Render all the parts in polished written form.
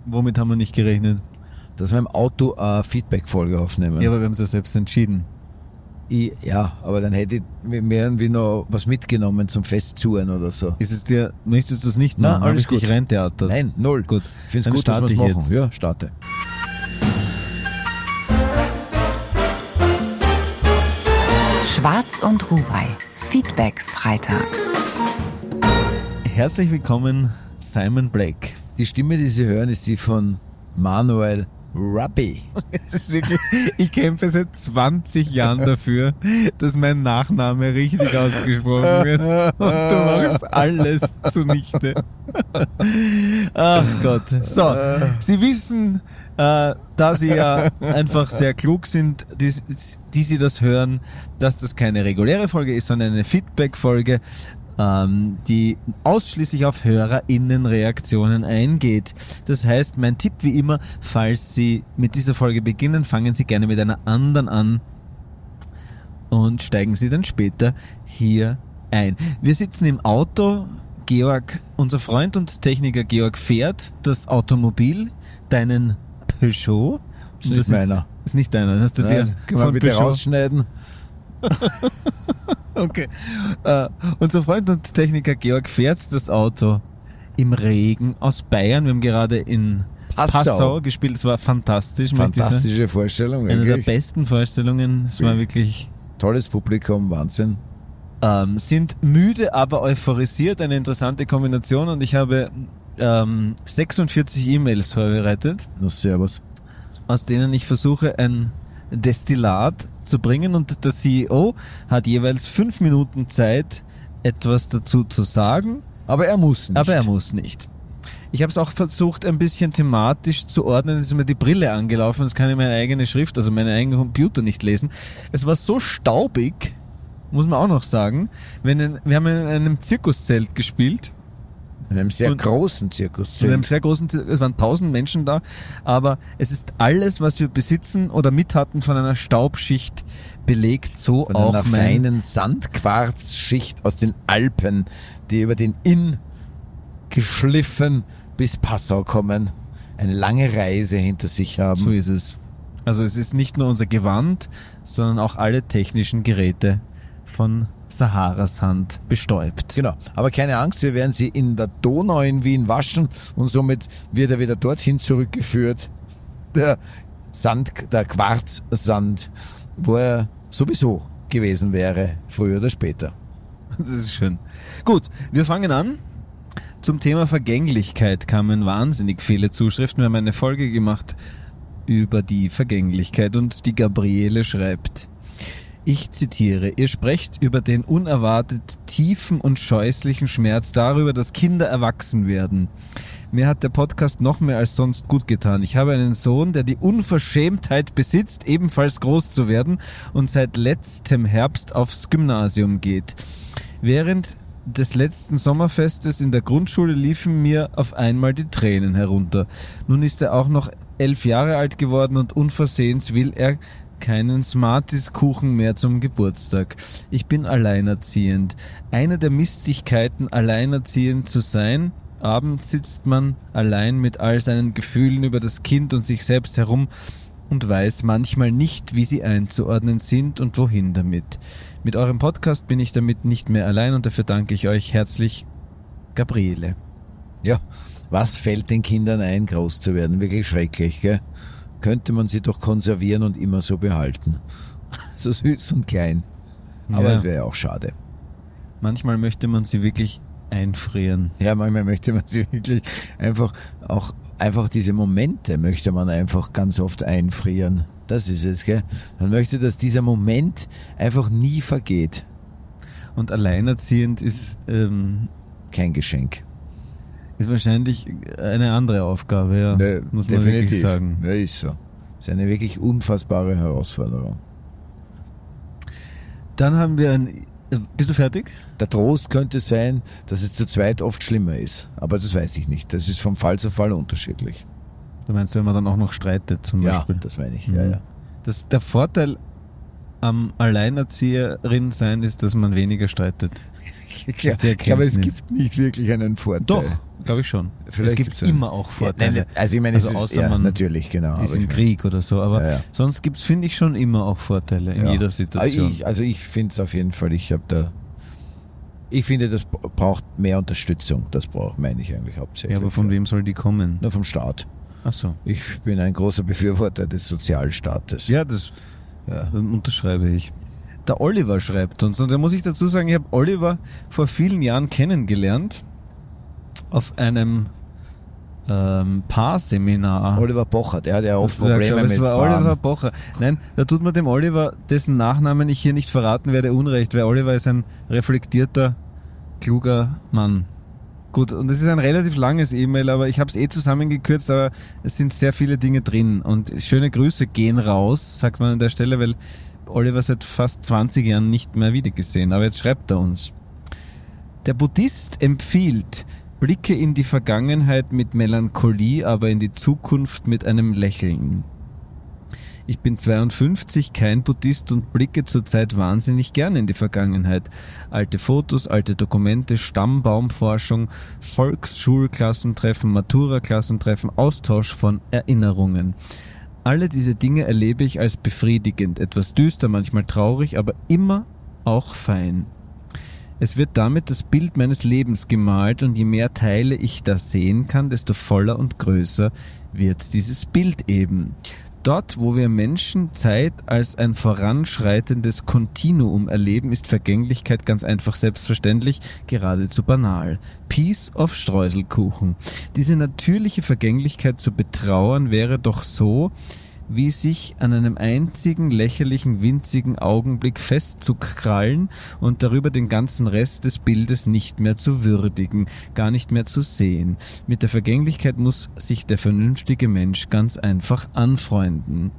Womit haben wir nicht gerechnet? Dass wir im Auto eine Feedback-Folge aufnehmen. Ja, aber wir haben es ja selbst entschieden. Ja, aber dann hätte ich mir irgendwie noch was mitgenommen zum Festzuen oder so. Möchtest du es nicht machen? Nein, alles Hab ich gut. dich reintheatert? Nein, null. Gut. Ich finde Dann es gut, dass wir starte es ich machen. jetzt. Ja, starte. Schwarz und Ruwei. Feedback Freitag. Herzlich willkommen, Simon Black. Die Stimme, die Sie hören, ist die von Manuel Rabbi. Es ist wirklich, ich kämpfe seit 20 Jahren dafür, dass mein Nachname richtig ausgesprochen wird. Und du machst alles zunichte. Ach Gott. So, Sie wissen, da Sie ja einfach sehr klug sind, die Sie das hören, dass das keine reguläre Folge ist, sondern eine Feedback-Folge, die ausschließlich auf HörerInnen-Reaktionen eingeht. Das heißt, mein Tipp wie immer, falls Sie mit dieser Folge beginnen, fangen Sie gerne mit einer anderen an und steigen Sie dann später hier ein. Wir sitzen im Auto. Georg, unser Freund und Techniker Georg fährt das Automobil, deinen Peugeot. Ist nicht meiner. Ist nicht deiner, das hast du dir Können wir von bitte Peugeot rausschneiden? Okay. Unser Freund und Techniker Georg fährt das Auto im Regen aus Bayern. Wir haben gerade in Passau gespielt. Es war fantastisch. Fantastische Vorstellung, Eine der wirklich. besten Vorstellungen. Es war wirklich... Tolles Publikum, Wahnsinn. Sind müde, aber euphorisiert. Eine interessante Kombination. Und ich habe 46 E-Mails vorbereitet, Na, servus. aus denen ich versuche, ein Destillat zu bringen, und der CEO hat jeweils 5 Minuten Zeit, etwas dazu zu sagen. Aber er muss nicht. Ich habe es auch versucht, ein bisschen thematisch zu ordnen. Es ist mir die Brille angelaufen, das kann ich meine eigene Schrift, also meine eigene Computer nicht lesen. Es war so staubig, muss man auch noch sagen. Wir haben in einem Zirkuszelt gespielt. In einem sehr großen In Zirkuszelt. einem sehr großen, es waren 1000 Menschen da, aber es ist alles, was wir besitzen oder mit hatten, von einer Staubschicht belegt, so Von auch einer feinen Sandquarzschicht aus den Alpen, die über den Inn geschliffen bis Passau kommen, eine lange Reise hinter sich haben. So ist es. Also es ist nicht nur unser Gewand, sondern auch alle technischen Geräte von Sahara-Sand bestäubt. Genau, aber keine Angst, wir werden sie in der Donau in Wien waschen und somit wird er wieder dorthin zurückgeführt, der Quarzsand, wo er sowieso gewesen wäre, früher oder später. Das ist schön. Gut, wir fangen an. Zum Thema Vergänglichkeit kamen wahnsinnig viele Zuschriften. Wir haben eine Folge gemacht über die Vergänglichkeit und die Gabriele schreibt: Ich zitiere, ihr sprecht über den unerwartet tiefen und scheußlichen Schmerz darüber, dass Kinder erwachsen werden. Mir hat der Podcast noch mehr als sonst gut getan. Ich habe einen Sohn, der die Unverschämtheit besitzt, ebenfalls groß zu werden und seit letztem Herbst aufs Gymnasium geht. Während des letzten Sommerfestes in der Grundschule liefen mir auf einmal die Tränen herunter. Nun ist er auch noch 11 Jahre alt geworden und unversehens will er keinen Smarties-Kuchen mehr zum Geburtstag. Ich bin alleinerziehend. Eine der Mistigkeiten, alleinerziehend zu sein: abends sitzt man allein mit all seinen Gefühlen über das Kind und sich selbst herum und weiß manchmal nicht, wie sie einzuordnen sind und wohin damit. Mit eurem Podcast bin ich damit nicht mehr allein und dafür danke ich euch herzlich, Gabriele. Ja, was fällt den Kindern ein, groß zu werden? Wirklich schrecklich, gell? Könnte man sie doch konservieren und immer so behalten. So süß und klein. Aber Ja. es wäre ja auch schade. Manchmal möchte man sie wirklich einfrieren. Ja, manchmal möchte man sie wirklich einfach diese Momente möchte man einfach ganz oft einfrieren. Das ist es, gell? Man möchte, dass dieser Moment einfach nie vergeht. Und alleinerziehend ist Kein Geschenk. wahrscheinlich eine andere Aufgabe, ja. Ne, muss man wirklich sagen. Ja, ist so. Das ist eine wirklich unfassbare Herausforderung. Dann haben wir bist du fertig? Der Trost könnte sein, dass es zu zweit oft schlimmer ist. Aber das weiß ich nicht. Das ist vom Fall zu Fall unterschiedlich. Du meinst, wenn man dann auch noch streitet zum Ja, Beispiel? das meine ich. Ja, ja. Der Vorteil am Alleinerzieherin sein ist, dass man weniger streitet. Klar, ist die aber es Erkenntnis. gibt nicht wirklich einen Vorteil. Doch, Glaube ich schon. Vielleicht es gibt gibt's immer auch Vorteile. Nein, also ich meine, es ist außer ja, man natürlich, genau. ist aber im ich Krieg oder so, aber Ja, ja. sonst gibt's, finde ich, schon immer auch Vorteile in Ja. jeder Situation. Ich finde es auf jeden Fall, ich finde, das braucht mehr Unterstützung. Das meine ich eigentlich hauptsächlich. Ja, aber von wem soll die kommen? Nur vom Staat. Ach so. Ich bin ein großer Befürworter des Sozialstaates. Ja, das Ja. unterschreibe ich. Der Oliver schreibt uns, und da muss ich dazu sagen, ich habe Oliver vor vielen Jahren kennengelernt auf einem Paarseminar. Oliver Bocher, der hat ja oft Ja, Probleme es mit war Paaren. Oliver Bocher. Nein, da tut man dem Oliver, dessen Nachnamen ich hier nicht verraten werde, Unrecht, weil Oliver ist ein reflektierter, kluger Mann. Gut, und es ist ein relativ langes E-Mail, aber ich habe es zusammengekürzt, aber es sind sehr viele Dinge drin. Und schöne Grüße gehen raus, sagt man an der Stelle, weil Oliver seit fast 20 Jahren nicht mehr wiedergesehen. Aber jetzt schreibt er uns. Der Buddhist empfiehlt, blicke in die Vergangenheit mit Melancholie, aber in die Zukunft mit einem Lächeln. Ich bin 52, kein Buddhist und blicke zurzeit wahnsinnig gerne in die Vergangenheit. Alte Fotos, alte Dokumente, Stammbaumforschung, Volksschulklassentreffen, Matura-Klassentreffen, Austausch von Erinnerungen. Alle diese Dinge erlebe ich als befriedigend, etwas düster, manchmal traurig, aber immer auch fein. Es wird damit das Bild meines Lebens gemalt und je mehr Teile ich da sehen kann, desto voller und größer wird dieses Bild eben. Dort, wo wir Menschen Zeit als ein voranschreitendes Kontinuum erleben, ist Vergänglichkeit ganz einfach selbstverständlich, geradezu banal. Piece of Streuselkuchen. Diese natürliche Vergänglichkeit zu betrauern wäre doch so, wie sich an einem einzigen lächerlichen, winzigen Augenblick festzukrallen und darüber den ganzen Rest des Bildes nicht mehr zu würdigen, gar nicht mehr zu sehen. Mit der Vergänglichkeit muss sich der vernünftige Mensch ganz einfach anfreunden.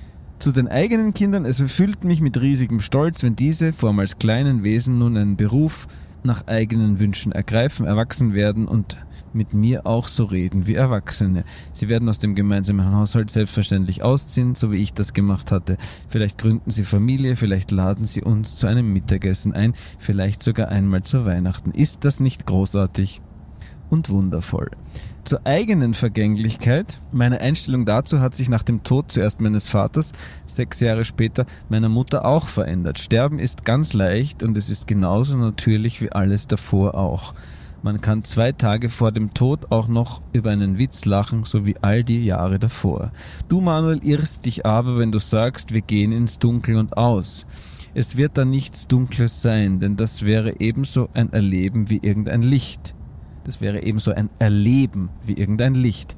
Zu den eigenen Kindern, es erfüllt mich mit riesigem Stolz, wenn diese, vormals kleinen Wesen, nun einen Beruf nach eigenen Wünschen ergreifen, erwachsen werden und mit mir auch so reden wie Erwachsene. Sie werden aus dem gemeinsamen Haushalt selbstverständlich ausziehen, so wie ich das gemacht hatte. Vielleicht gründen sie Familie, vielleicht laden sie uns zu einem Mittagessen ein, vielleicht sogar einmal zu Weihnachten. Ist das nicht großartig und wundervoll? Zur eigenen Vergänglichkeit. Meine Einstellung dazu hat sich nach dem Tod zuerst meines Vaters, 6 Jahre später meiner Mutter auch verändert. Sterben ist ganz leicht und es ist genauso natürlich wie alles davor auch. Man kann 2 Tage vor dem Tod auch noch über einen Witz lachen, so wie all die Jahre davor. Du, Manuel, irrst dich aber, wenn du sagst, wir gehen ins Dunkel und aus. Es wird dann nichts Dunkles sein, denn das wäre ebenso ein Erleben wie irgendein Licht. Das wäre ebenso ein Erleben wie irgendein Licht.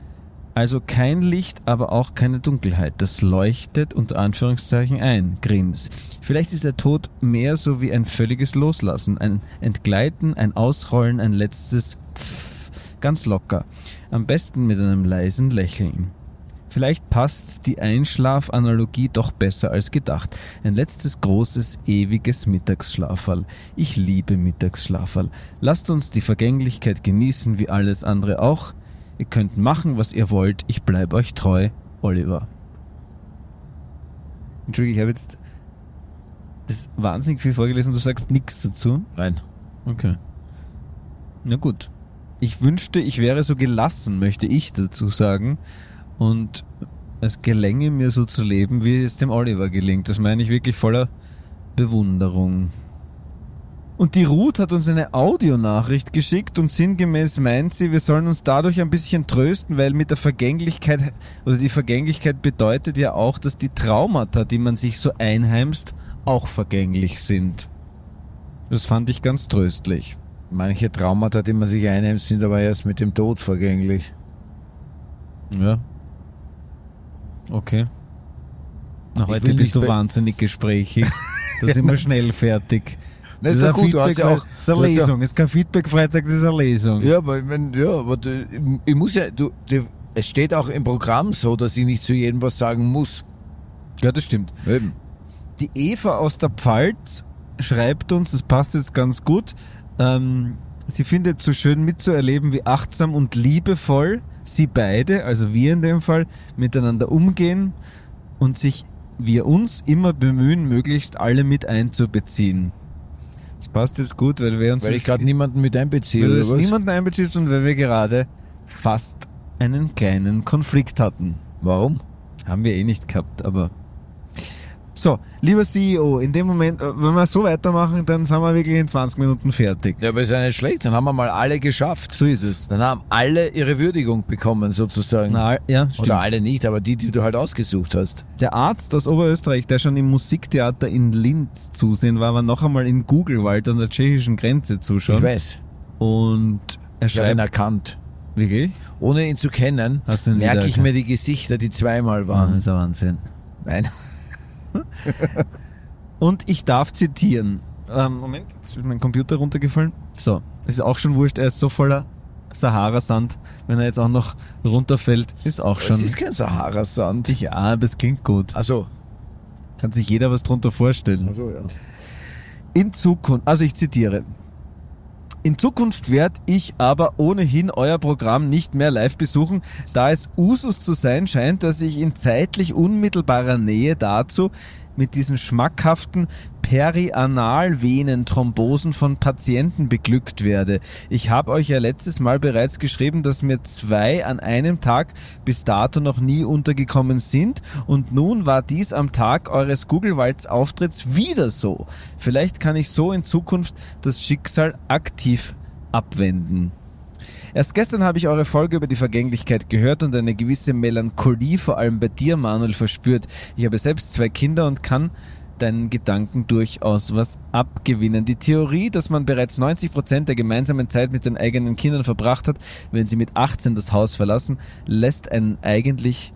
Also kein Licht, aber auch keine Dunkelheit. Das leuchtet unter Anführungszeichen ein. Grins. Vielleicht ist der Tod mehr so wie ein völliges Loslassen, ein Entgleiten, ein Ausrollen, ein letztes Pfff, ganz locker. Am besten mit einem leisen Lächeln. Vielleicht passt die Einschlafanalogie doch besser als gedacht. Ein letztes großes, ewiges Mittagsschlaferl. Ich liebe Mittagsschlaferl. Lasst uns die Vergänglichkeit genießen, wie alles andere auch. Ihr könnt machen, was ihr wollt. Ich bleib euch treu. Oliver. Entschuldigung, ich habe jetzt das wahnsinnig viel vorgelesen und du sagst nichts dazu? Nein. Okay. Na gut. Ich wünschte, ich wäre so gelassen, möchte ich dazu sagen. Und es gelänge mir so zu leben, wie es dem Oliver gelingt. Das meine ich wirklich voller Bewunderung. Und die Ruth hat uns eine Audionachricht geschickt und sinngemäß meint sie, wir sollen uns dadurch ein bisschen trösten, weil mit der Vergänglichkeit oder die Vergänglichkeit bedeutet ja auch, dass die Traumata, die man sich so einheimst, auch vergänglich sind. Das fand ich ganz tröstlich. Manche Traumata, die man sich einheimst, sind aber erst mit dem Tod vergänglich. Ja. Okay. Na, Ich heute will bist nicht du bei- wahnsinnig gesprächig. Da sind wir schnell fertig. Das ist ja gut, du hast ja auch... Das ist eine Lesung. Es ist kein Feedback-Freitag, das ist eine Lesung. Ja, aber ich mein, ja, aber ich muss ja... es steht auch im Programm so, dass ich nicht zu jedem was sagen muss. Ja, das stimmt. Eben. Die Eva aus der Pfalz schreibt uns, das passt jetzt ganz gut, sie findet so schön mitzuerleben, wie achtsam und liebevoll sie beide, also wir in dem Fall, miteinander umgehen und wir uns immer bemühen, möglichst alle mit einzubeziehen. Das passt jetzt gut, weil wir uns Weil ich gerade niemanden mit einbeziehe, weil du oder jetzt was? niemanden einbeziehst und weil wir gerade fast einen kleinen Konflikt hatten. Warum? Haben wir eh nicht gehabt, aber... So, lieber CEO, in dem Moment, wenn wir so weitermachen, dann sind wir wirklich in 20 Minuten fertig. Ja, aber ist ja nicht schlecht, dann haben wir mal alle geschafft. So ist es. Dann haben alle ihre Würdigung bekommen, sozusagen. Na, ja, stimmt. Oder alle nicht, aber die du halt ausgesucht hast. Der Arzt aus Oberösterreich, der schon im Musiktheater in Linz zusehen war noch einmal in Guggelwald an der tschechischen Grenze zuschauen. Ich weiß, Und er ich habe ihn schreibt... erkannt. Wirklich? Ohne ihn zu kennen, Hast du ihn merke ich wiedererkannt? mir die Gesichter, die zweimal Das waren. ist ein Wahnsinn. Nein. Und ich darf zitieren. Moment, jetzt ist mein Computer runtergefallen. So, es ist auch schon wurscht, er ist so voller Sahara-Sand. Wenn er jetzt auch noch runterfällt, ist auch schon... Es ist kein Sahara-Sand. Ja, aber es klingt gut. Also, Kann sich jeder was drunter vorstellen. ja. In Zukunft, also ich zitiere. In Zukunft werde ich aber ohnehin euer Programm nicht mehr live besuchen, da es Usus zu sein scheint, dass ich in zeitlich unmittelbarer Nähe dazu mit diesen schmackhaften Perianalvenenthrombosen von Patienten beglückt werde. Ich habe euch ja letztes Mal bereits geschrieben, dass mir 2 an einem Tag bis dato noch nie untergekommen sind und nun war dies am Tag eures Guggelwalds-Auftritts wieder so. Vielleicht kann ich so in Zukunft das Schicksal aktiv abwenden. Erst gestern habe ich eure Folge über die Vergänglichkeit gehört und eine gewisse Melancholie vor allem bei dir, Manuel, verspürt. Ich habe selbst 2 Kinder und kann deinen Gedanken durchaus was abgewinnen. Die Theorie, dass man bereits 90% der gemeinsamen Zeit mit den eigenen Kindern verbracht hat, wenn sie mit 18 das Haus verlassen, lässt einen eigentlich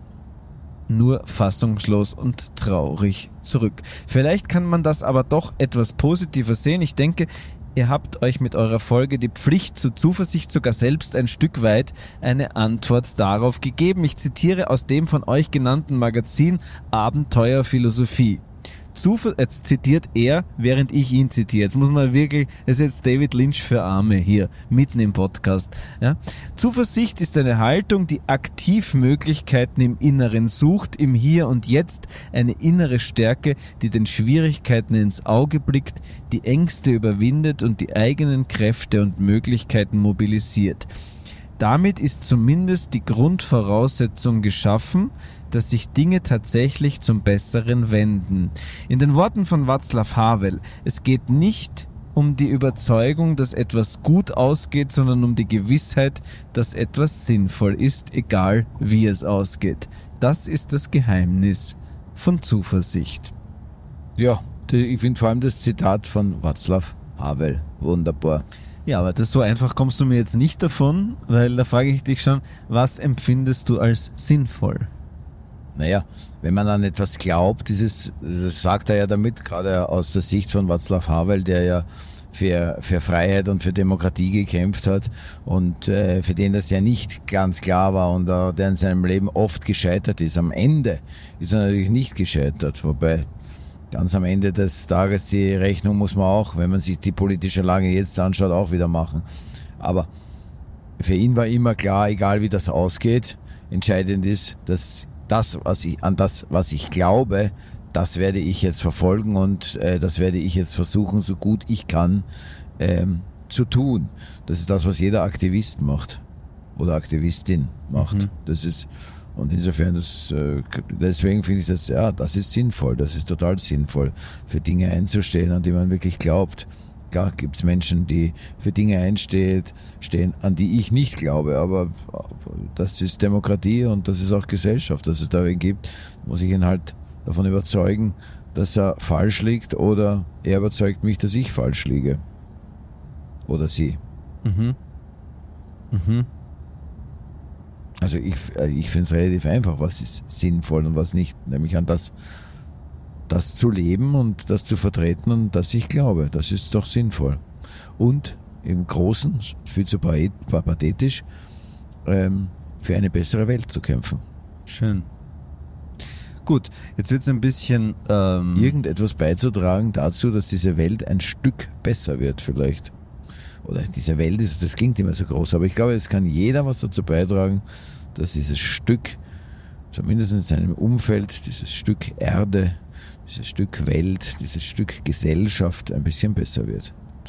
nur fassungslos und traurig zurück. Vielleicht kann man das aber doch etwas positiver sehen. Ich denke, ihr habt euch mit eurer Folge die Pflicht zur Zuversicht sogar selbst ein Stück weit eine Antwort darauf gegeben. Ich zitiere aus dem von euch genannten Magazin Abenteuerphilosophie. Jetzt zitiert er, während ich ihn zitiere. Jetzt muss man wirklich, das ist jetzt David Lynch für Arme hier, mitten im Podcast. Ja? Zuversicht ist eine Haltung, die aktiv Möglichkeiten im Inneren sucht, im Hier und Jetzt, eine innere Stärke, die den Schwierigkeiten ins Auge blickt, die Ängste überwindet und die eigenen Kräfte und Möglichkeiten mobilisiert. Damit ist zumindest die Grundvoraussetzung geschaffen, dass sich Dinge tatsächlich zum Besseren wenden. In den Worten von Václav Havel, es geht nicht um die Überzeugung, dass etwas gut ausgeht, sondern um die Gewissheit, dass etwas sinnvoll ist, egal wie es ausgeht. Das ist das Geheimnis von Zuversicht. Ja, ich finde vor allem das Zitat von Václav Havel wunderbar. Ja, aber das so einfach kommst du mir jetzt nicht davon, weil da frage ich dich schon, was empfindest du als sinnvoll? Naja, wenn man an etwas glaubt, das sagt er ja damit, gerade aus der Sicht von Václav Havel, der ja für Freiheit und für Demokratie gekämpft hat und für den das ja nicht ganz klar war und der in seinem Leben oft gescheitert ist. Am Ende ist er natürlich nicht gescheitert, wobei ganz am Ende des Tages die Rechnung muss man auch, wenn man sich die politische Lage jetzt anschaut, auch wieder machen. Aber für ihn war immer klar, egal wie das ausgeht, entscheidend ist, dass was ich glaube, das werde ich jetzt verfolgen und das werde ich jetzt versuchen, so gut ich kann, zu tun. Das ist das, was jeder Aktivist macht oder Aktivistin macht. Das ist, und insofern, deswegen finde ich das, ja, das ist sinnvoll, das ist total sinnvoll, für Dinge einzustehen, an die man wirklich glaubt. Klar gibt's Menschen, die für Dinge stehen, an die ich nicht glaube, aber das ist Demokratie und das ist auch Gesellschaft, dass es da wen gibt, muss ich ihn halt davon überzeugen, dass er falsch liegt oder er überzeugt mich, dass ich falsch liege. Oder sie. Also ich finde es relativ einfach, was ist sinnvoll und was nicht, nämlich an das zu leben und das zu vertreten und das ich glaube, das ist doch sinnvoll. Und im Großen, viel zu pathetisch, für eine bessere Welt zu kämpfen. Schön. Gut, jetzt wird es ein bisschen... Irgendetwas beizutragen dazu, dass diese Welt ein Stück besser wird vielleicht. Oder diese Welt das klingt immer so groß, aber ich glaube, es kann jeder was dazu beitragen, dass dieses Stück, zumindest in seinem Umfeld, dieses Stück Erde, dieses Stück Welt, dieses Stück Gesellschaft ein bisschen besser wird.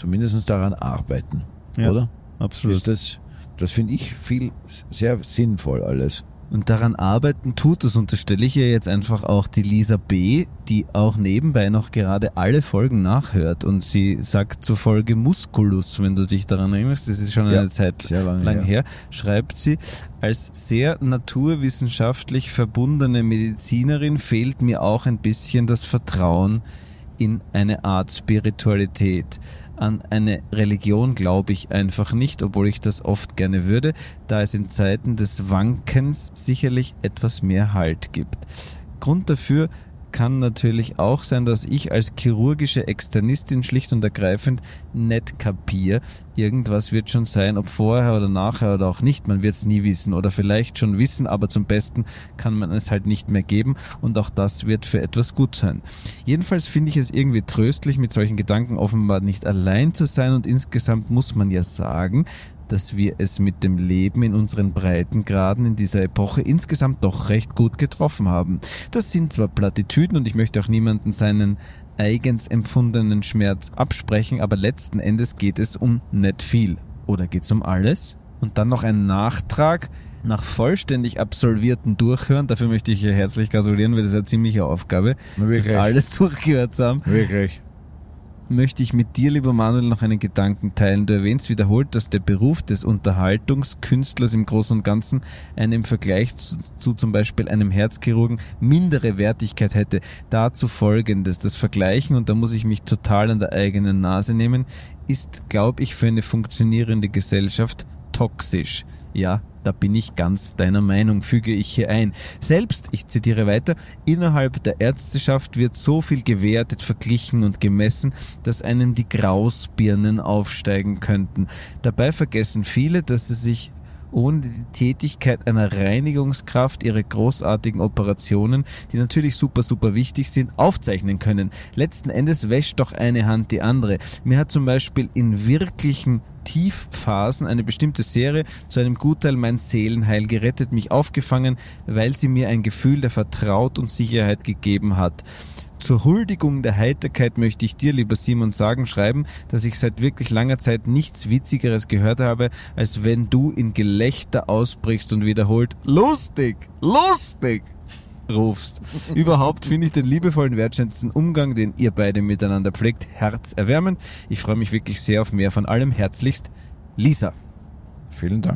zumindest daran arbeiten, Ja, oder? absolut. Das finde ich sehr sinnvoll alles. Und daran arbeiten tut es, unterstelle ich ihr jetzt einfach auch die Lisa B., die auch nebenbei noch gerade alle Folgen nachhört. Und sie sagt zur Folge Musculus, wenn du dich daran erinnerst, das ist schon eine Zeit lang her, schreibt sie, als sehr naturwissenschaftlich verbundene Medizinerin fehlt mir auch ein bisschen das Vertrauen in eine Art Spiritualität. An eine Religion glaube ich einfach nicht, obwohl ich das oft gerne würde, da es in Zeiten des Wankens sicherlich etwas mehr Halt gibt. Grund dafür kann natürlich auch sein, dass ich als chirurgische Externistin schlicht und ergreifend nicht kapiere. Irgendwas wird schon sein, ob vorher oder nachher oder auch nicht, man wird es nie wissen oder vielleicht schon wissen, aber zum Besten kann man es halt nicht mehr geben und auch das wird für etwas gut sein. Jedenfalls finde ich es irgendwie tröstlich, mit solchen Gedanken offenbar nicht allein zu sein und insgesamt muss man ja sagen, dass wir es mit dem Leben in unseren Breitengraden in dieser Epoche insgesamt doch recht gut getroffen haben. Das sind zwar Plattitüden und ich möchte auch niemanden seinen eigens empfundenen Schmerz absprechen, aber letzten Endes geht es um nicht viel. Oder geht's um alles? Und dann noch ein Nachtrag. Nach vollständig absolvierten Durchhören, dafür möchte ich hier herzlich gratulieren, weil das ist eine ziemliche Aufgabe, das alles durchgehört zu haben. Wirklich. Möchte ich mit dir, lieber Manuel, noch einen Gedanken teilen. Du erwähnst wiederholt, dass der Beruf des Unterhaltungskünstlers im Großen und Ganzen eine im Vergleich zu zum Beispiel einem Herzchirurgen mindere Wertigkeit hätte. Dazu Folgendes. Das Vergleichen, und da muss ich mich total an der eigenen Nase nehmen, ist, glaube ich, für eine funktionierende Gesellschaft toxisch. Ja, da bin ich ganz deiner Meinung, füge ich hier ein. Selbst, ich zitiere weiter, innerhalb der Ärzteschaft wird so viel gewertet, verglichen und gemessen, dass einem die Grausbirnen aufsteigen könnten. Dabei vergessen viele, dass sie sich ohne die Tätigkeit einer Reinigungskraft ihre großartigen Operationen, die natürlich super, super wichtig sind, aufzeichnen können. Letzten Endes wäscht doch eine Hand die andere. Mir hat zum Beispiel in wirklichen Tiefphasen eine bestimmte Serie zu einem Gutteil mein Seelenheil gerettet, mich aufgefangen, weil sie mir ein Gefühl der Vertraut und Sicherheit gegeben hat. Zur Huldigung der Heiterkeit möchte ich dir, lieber Simon, schreiben, dass ich seit wirklich langer Zeit nichts Witzigeres gehört habe, als wenn du in Gelächter ausbrichst und wiederholt lustig, lustig rufst. Überhaupt finde ich den liebevollen, wertschätzenden Umgang, den ihr beide miteinander pflegt, herzerwärmend. Ich freue mich wirklich sehr auf mehr von allem. Herzlichst, Lisa. Vielen Dank.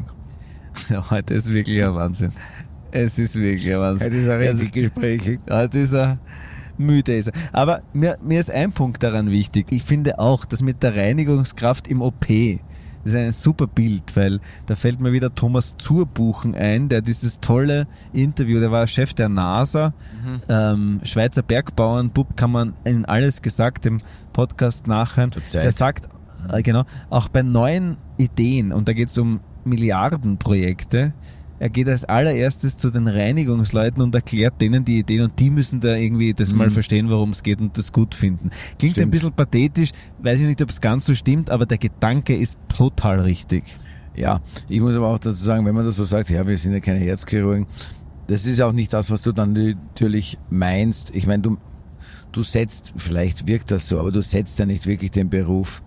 Ja, heute ist wirklich ein Wahnsinn. Es ist wirklich ein Wahnsinn. Heute ist ein richtig gesprächig. Heute ist er müde. Ist er. Aber mir ist ein Punkt daran wichtig. Ich finde auch, dass mit der Reinigungskraft im OP, das ist ein super Bild, weil da fällt mir wieder Thomas Zurbuchen ein, der dieses tolle Interview, der war Chef der NASA, Schweizer Bergbauernbub, kann man in Alles gesagt im Podcast nachhören. Der sagt, genau, auch bei neuen Ideen, und da geht es um Milliardenprojekte, er geht als allererstes zu den Reinigungsleuten und erklärt denen die Ideen und die müssen da irgendwie das mal verstehen, worum es geht und das gut finden. Klingt ein bisschen pathetisch, weiß ich nicht, ob es ganz so stimmt, aber der Gedanke ist total richtig. Ja, ich muss aber auch dazu sagen, wenn man das so sagt, ja, wir sind ja keine Herzchirurgen, das ist auch nicht das, was du dann natürlich meinst. Ich meine, du setzt, vielleicht wirkt das so, aber du setzt ja nicht wirklich den Beruf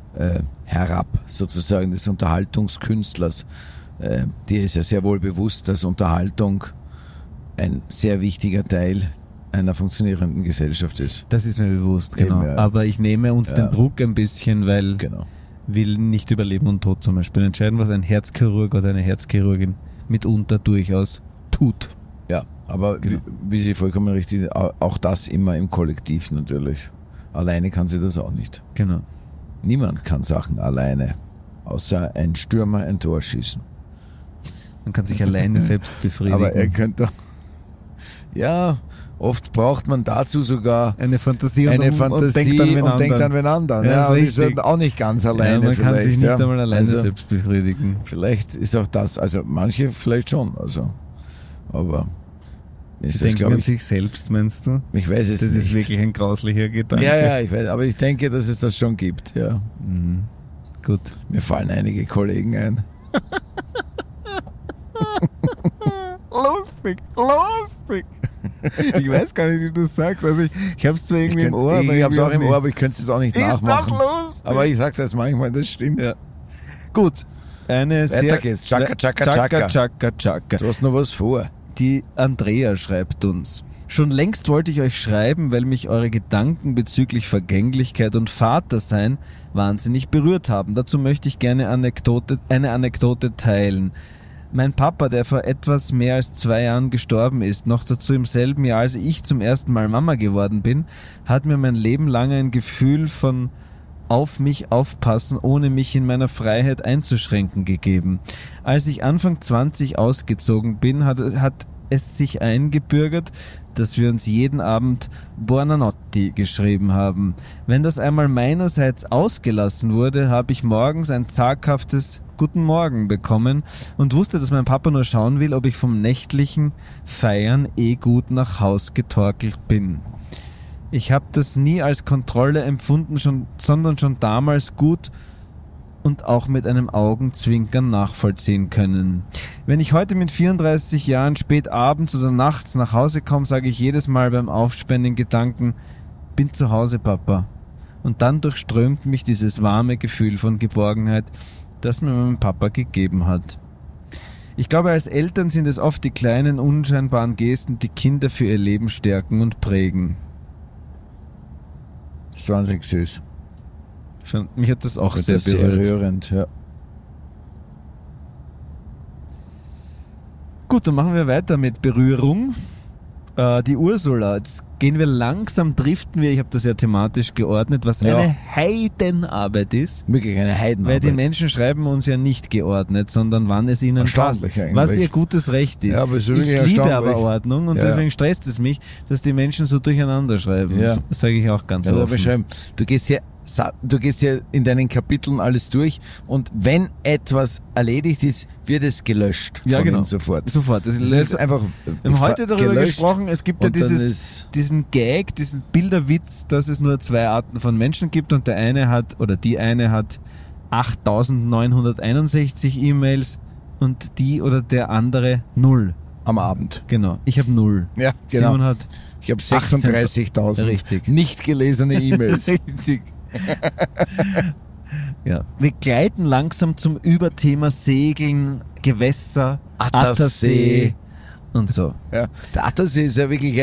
herab, sozusagen des Unterhaltungskünstlers. Dir ist ja sehr wohl bewusst, dass Unterhaltung ein sehr wichtiger Teil einer funktionierenden Gesellschaft ist. Das ist mir bewusst, genau. Eben, ja. Aber ich nehme uns den Druck ein bisschen, weil will nicht über Leben und Tod zum Beispiel entscheiden, was ein Herzchirurg oder eine Herzchirurgin mitunter durchaus tut. Ja, aber wie Sie vollkommen richtig, auch das immer im Kollektiv natürlich. Alleine kann sie das auch nicht. Genau. Niemand kann Sachen alleine, außer ein Stürmer ein Tor schießen. Man kann sich alleine selbst befriedigen. Aber er könnte doch, ja, oft braucht man dazu sogar eine Fantasie und denkt an wen anderen. Ja, und ist auch nicht ganz alleine. Ja, man kann sich nicht einmal alleine selbst befriedigen. Vielleicht ist auch das, also manche vielleicht schon, also, aber ist Sie denken an sich selbst, meinst du? Ich weiß es nicht. Das ist wirklich ein grauslicher Gedanke. Ja, ich weiß, aber ich denke, dass es das schon gibt, ja. Mhm. Gut. Mir fallen einige Kollegen ein. Lustig. Ich weiß gar nicht, wie du es sagst. Also ich hab's zwar irgendwie im Ohr. Ich hab's auch im Ohr, aber ich könnte es auch nicht nachmachen. Ist das lustig? Aber ich sag das manchmal, das stimmt. Ja. Gut. Weiter geht's. Chaka, chaka, chaka. Chaka, chaka. Du hast noch was vor. Die Andrea schreibt uns: Schon längst wollte ich euch schreiben, weil mich eure Gedanken bezüglich Vergänglichkeit und Vatersein wahnsinnig berührt haben. Dazu möchte ich gerne eine Anekdote teilen. Mein Papa, der vor etwas mehr als 2 Jahren gestorben ist, noch dazu im selben Jahr, als ich zum ersten Mal Mama geworden bin, hat mir mein Leben lang ein Gefühl von auf mich aufpassen, ohne mich in meiner Freiheit einzuschränken gegeben. Als ich Anfang 20 ausgezogen bin, hat es sich eingebürgert, dass wir uns jeden Abend Buonanotte geschrieben haben. Wenn das einmal meinerseits ausgelassen wurde, habe ich morgens ein zaghaftes Guten Morgen bekommen und wusste, dass mein Papa nur schauen will, ob ich vom nächtlichen Feiern gut nach Haus getorkelt bin. Ich habe das nie als Kontrolle empfunden, sondern schon damals gut und auch mit einem Augenzwinkern nachvollziehen können. Wenn ich heute mit 34 Jahren spät abends oder nachts nach Hause komme, sage ich jedes Mal beim Aufsperren den Gedanken: Bin zu Hause, Papa. Und dann durchströmt mich dieses warme Gefühl von Geborgenheit, das mir mein Papa gegeben hat. Ich glaube, als Eltern sind es oft die kleinen, unscheinbaren Gesten, die Kinder für ihr Leben stärken und prägen. Das ist wahnsinnig süß. Mich hat das auch sehr berührend, ja. Gut, dann machen wir weiter mit Berührung. Die Ursula, jetzt gehen wir langsam, driften wir, ich habe das ja thematisch geordnet, was eine Heidenarbeit ist. Wirklich eine Heidenarbeit. Weil die Menschen schreiben uns ja nicht geordnet, sondern wann es ihnen passt, was ihr gutes Recht ist. Ja, aber ich liebe aber Ordnung und deswegen stresst es mich, dass die Menschen so durcheinander schreiben. Ja. Das sage ich auch ganz offen. Du gehst ja in deinen Kapiteln alles durch und wenn etwas erledigt ist, wird es gelöscht. Ja, genau. Sofort. Das ist einfach wir haben heute darüber gesprochen, es gibt ja diesen Gag, diesen Bilderwitz, dass es nur 2 Arten von Menschen gibt und die eine hat 8.961 E-Mails und die oder der andere 0. Am Abend. Genau. Ich habe 0. Ja, genau. Simon hat ich habe 36.000 nicht gelesene E-Mails. Richtig. Ja. Wir gleiten langsam zum Überthema Segeln, Gewässer, Attersee und so. Ja, der Attersee ist ja wirklich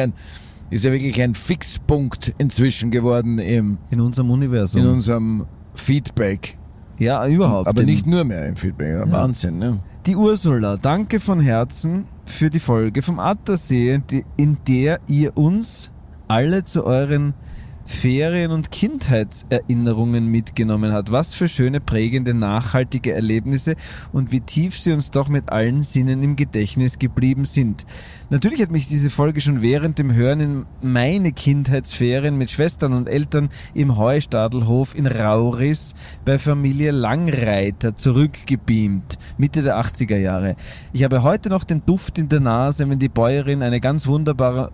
ein Fixpunkt inzwischen geworden in unserem Universum. In unserem Feedback. Ja, überhaupt. Aber nicht nur mehr im Feedback. Ja. Wahnsinn, ne? Die Ursula, danke von Herzen für die Folge vom Attersee, in der ihr uns alle zu euren Ferien- und Kindheitserinnerungen mitgenommen hat. Was für schöne, prägende, nachhaltige Erlebnisse und wie tief sie uns doch mit allen Sinnen im Gedächtnis geblieben sind. Natürlich hat mich diese Folge schon während dem Hören in meine Kindheitsferien mit Schwestern und Eltern im Heustadelhof in Rauris bei Familie Langreiter zurückgebeamt, Mitte der 80er Jahre. Ich habe heute noch den Duft in der Nase, wenn die Bäuerin, eine ganz wunderbare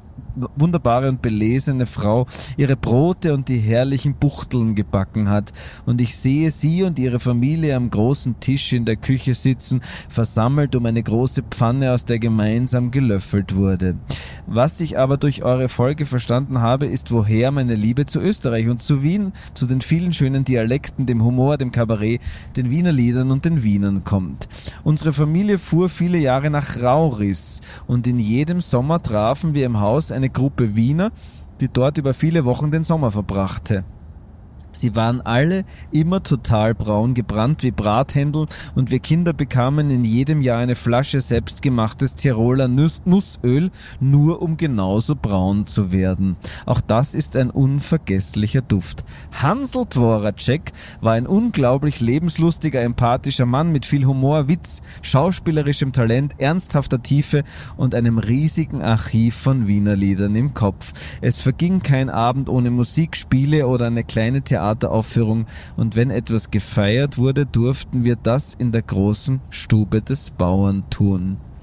und belesene Frau, ihre Brote und die herrlichen Buchteln gebacken hat und ich sehe sie und ihre Familie am großen Tisch in der Küche sitzen, versammelt um eine große Pfanne, aus der gemeinsam gelöffelt wurde. Was ich aber durch eure Folge verstanden habe, ist, woher meine Liebe zu Österreich und zu Wien, zu den vielen schönen Dialekten, dem Humor, dem Kabarett, den Wiener Liedern und den Wienern kommt. Unsere Familie fuhr viele Jahre nach Rauris und in jedem Sommer trafen wir im Haus eine Gruppe Wiener, die dort über viele Wochen den Sommer verbrachte. Sie waren alle immer total braun gebrannt wie Brathändel und wir Kinder bekamen in jedem Jahr eine Flasche selbstgemachtes Tiroler Nussöl, nur um genauso braun zu werden. Auch das ist ein unvergesslicher Duft. Hansl Dworacek war ein unglaublich lebenslustiger, empathischer Mann mit viel Humor, Witz, schauspielerischem Talent, ernsthafter Tiefe und einem riesigen Archiv von Wiener Liedern im Kopf. Es verging kein Abend ohne Musik, Spiele oder eine kleine Theateraufführung und wenn etwas gefeiert wurde, durften wir das in der großen Stube des Bauern tun.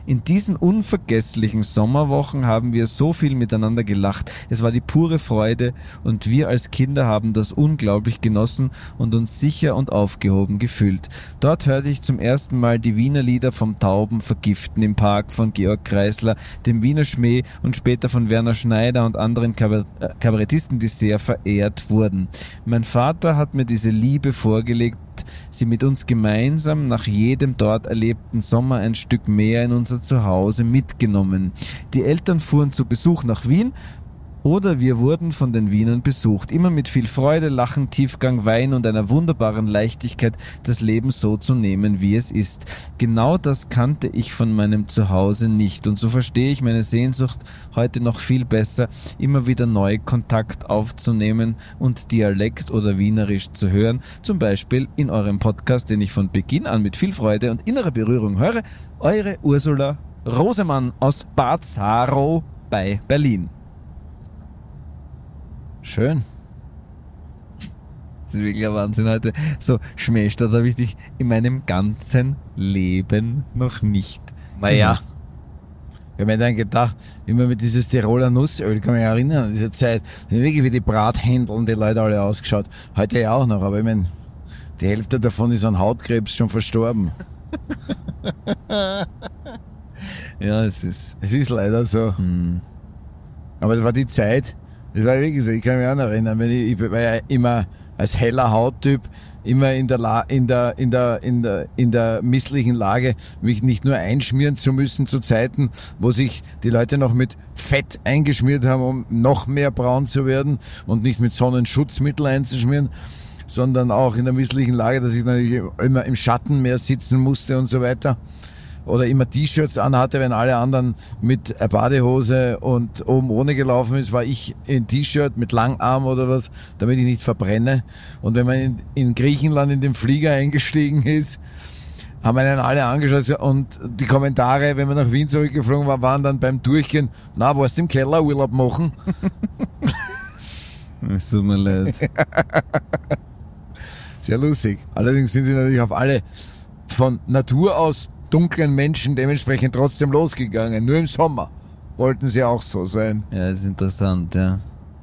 In diesen unvergesslichen Sommerwochen haben wir so viel miteinander gelacht. Es war die pure Freude und wir als Kinder haben das unglaublich genossen und uns sicher und aufgehoben gefühlt. Dort hörte ich zum ersten Mal die Wiener Lieder vom Tauben vergiften im Park von Georg Kreisler, dem Wiener Schmäh und später von Werner Schneider und anderen Kabarettisten, die sehr verehrt wurden. Mein Vater hat mir diese Liebe vorgelegt, sie mit uns gemeinsam nach jedem dort erlebten Sommer ein Stück mehr in unser Zuhause mitgenommen. Die Eltern fuhren zu Besuch nach Wien oder wir wurden von den Wienern besucht. Immer mit viel Freude, Lachen, Tiefgang, Wein und einer wunderbaren Leichtigkeit, das Leben so zu nehmen, wie es ist. Genau das kannte ich von meinem Zuhause nicht. Und so verstehe ich meine Sehnsucht heute noch viel besser, immer wieder neu Kontakt aufzunehmen und Dialekt oder Wienerisch zu hören. Zum Beispiel in eurem Podcast, den ich von Beginn an mit viel Freude und innerer Berührung höre. Eure Ursula Rosemann aus Bad Saarow bei Berlin. Schön. Das ist wirklich ein Wahnsinn heute. So, Schmähstadt habe ich dich in meinem ganzen Leben noch nicht. Naja. Ich habe mir dann gedacht, immer mit dieses Tiroler Nussöl, kann mich erinnern an diese Zeit, sind wirklich wie die Brathändeln, die Leute alle ausgeschaut. Heute ja auch noch, aber ich meine, die Hälfte davon ist an Hautkrebs schon verstorben. Ja, es ist leider so. Aber das war die Zeit, das war wirklich so, ich kann mich auch noch erinnern, ich war ja immer als heller Hauttyp, immer in der misslichen Lage, mich nicht nur einschmieren zu müssen zu Zeiten, wo sich die Leute noch mit Fett eingeschmiert haben, um noch mehr braun zu werden und nicht mit Sonnenschutzmittel einzuschmieren, sondern auch in der misslichen Lage, dass ich natürlich immer im Schatten mehr sitzen musste und so weiter. Oder immer T-Shirts anhatte, wenn alle anderen mit Badehose und oben ohne gelaufen ist, war ich in T-Shirt mit Langarm oder was, damit ich nicht verbrenne. Und wenn man in Griechenland in den Flieger eingestiegen ist, haben einen alle angeschaut und die Kommentare, wenn man nach Wien zurückgeflogen war, waren dann beim Durchgehen, na, warst du im Keller Urlaub machen? Es tut mir leid. Sehr lustig. Allerdings sind sie natürlich auf alle von Natur aus dunklen Menschen dementsprechend trotzdem losgegangen. Nur im Sommer wollten sie auch so sein. Ja, das ist interessant, ja.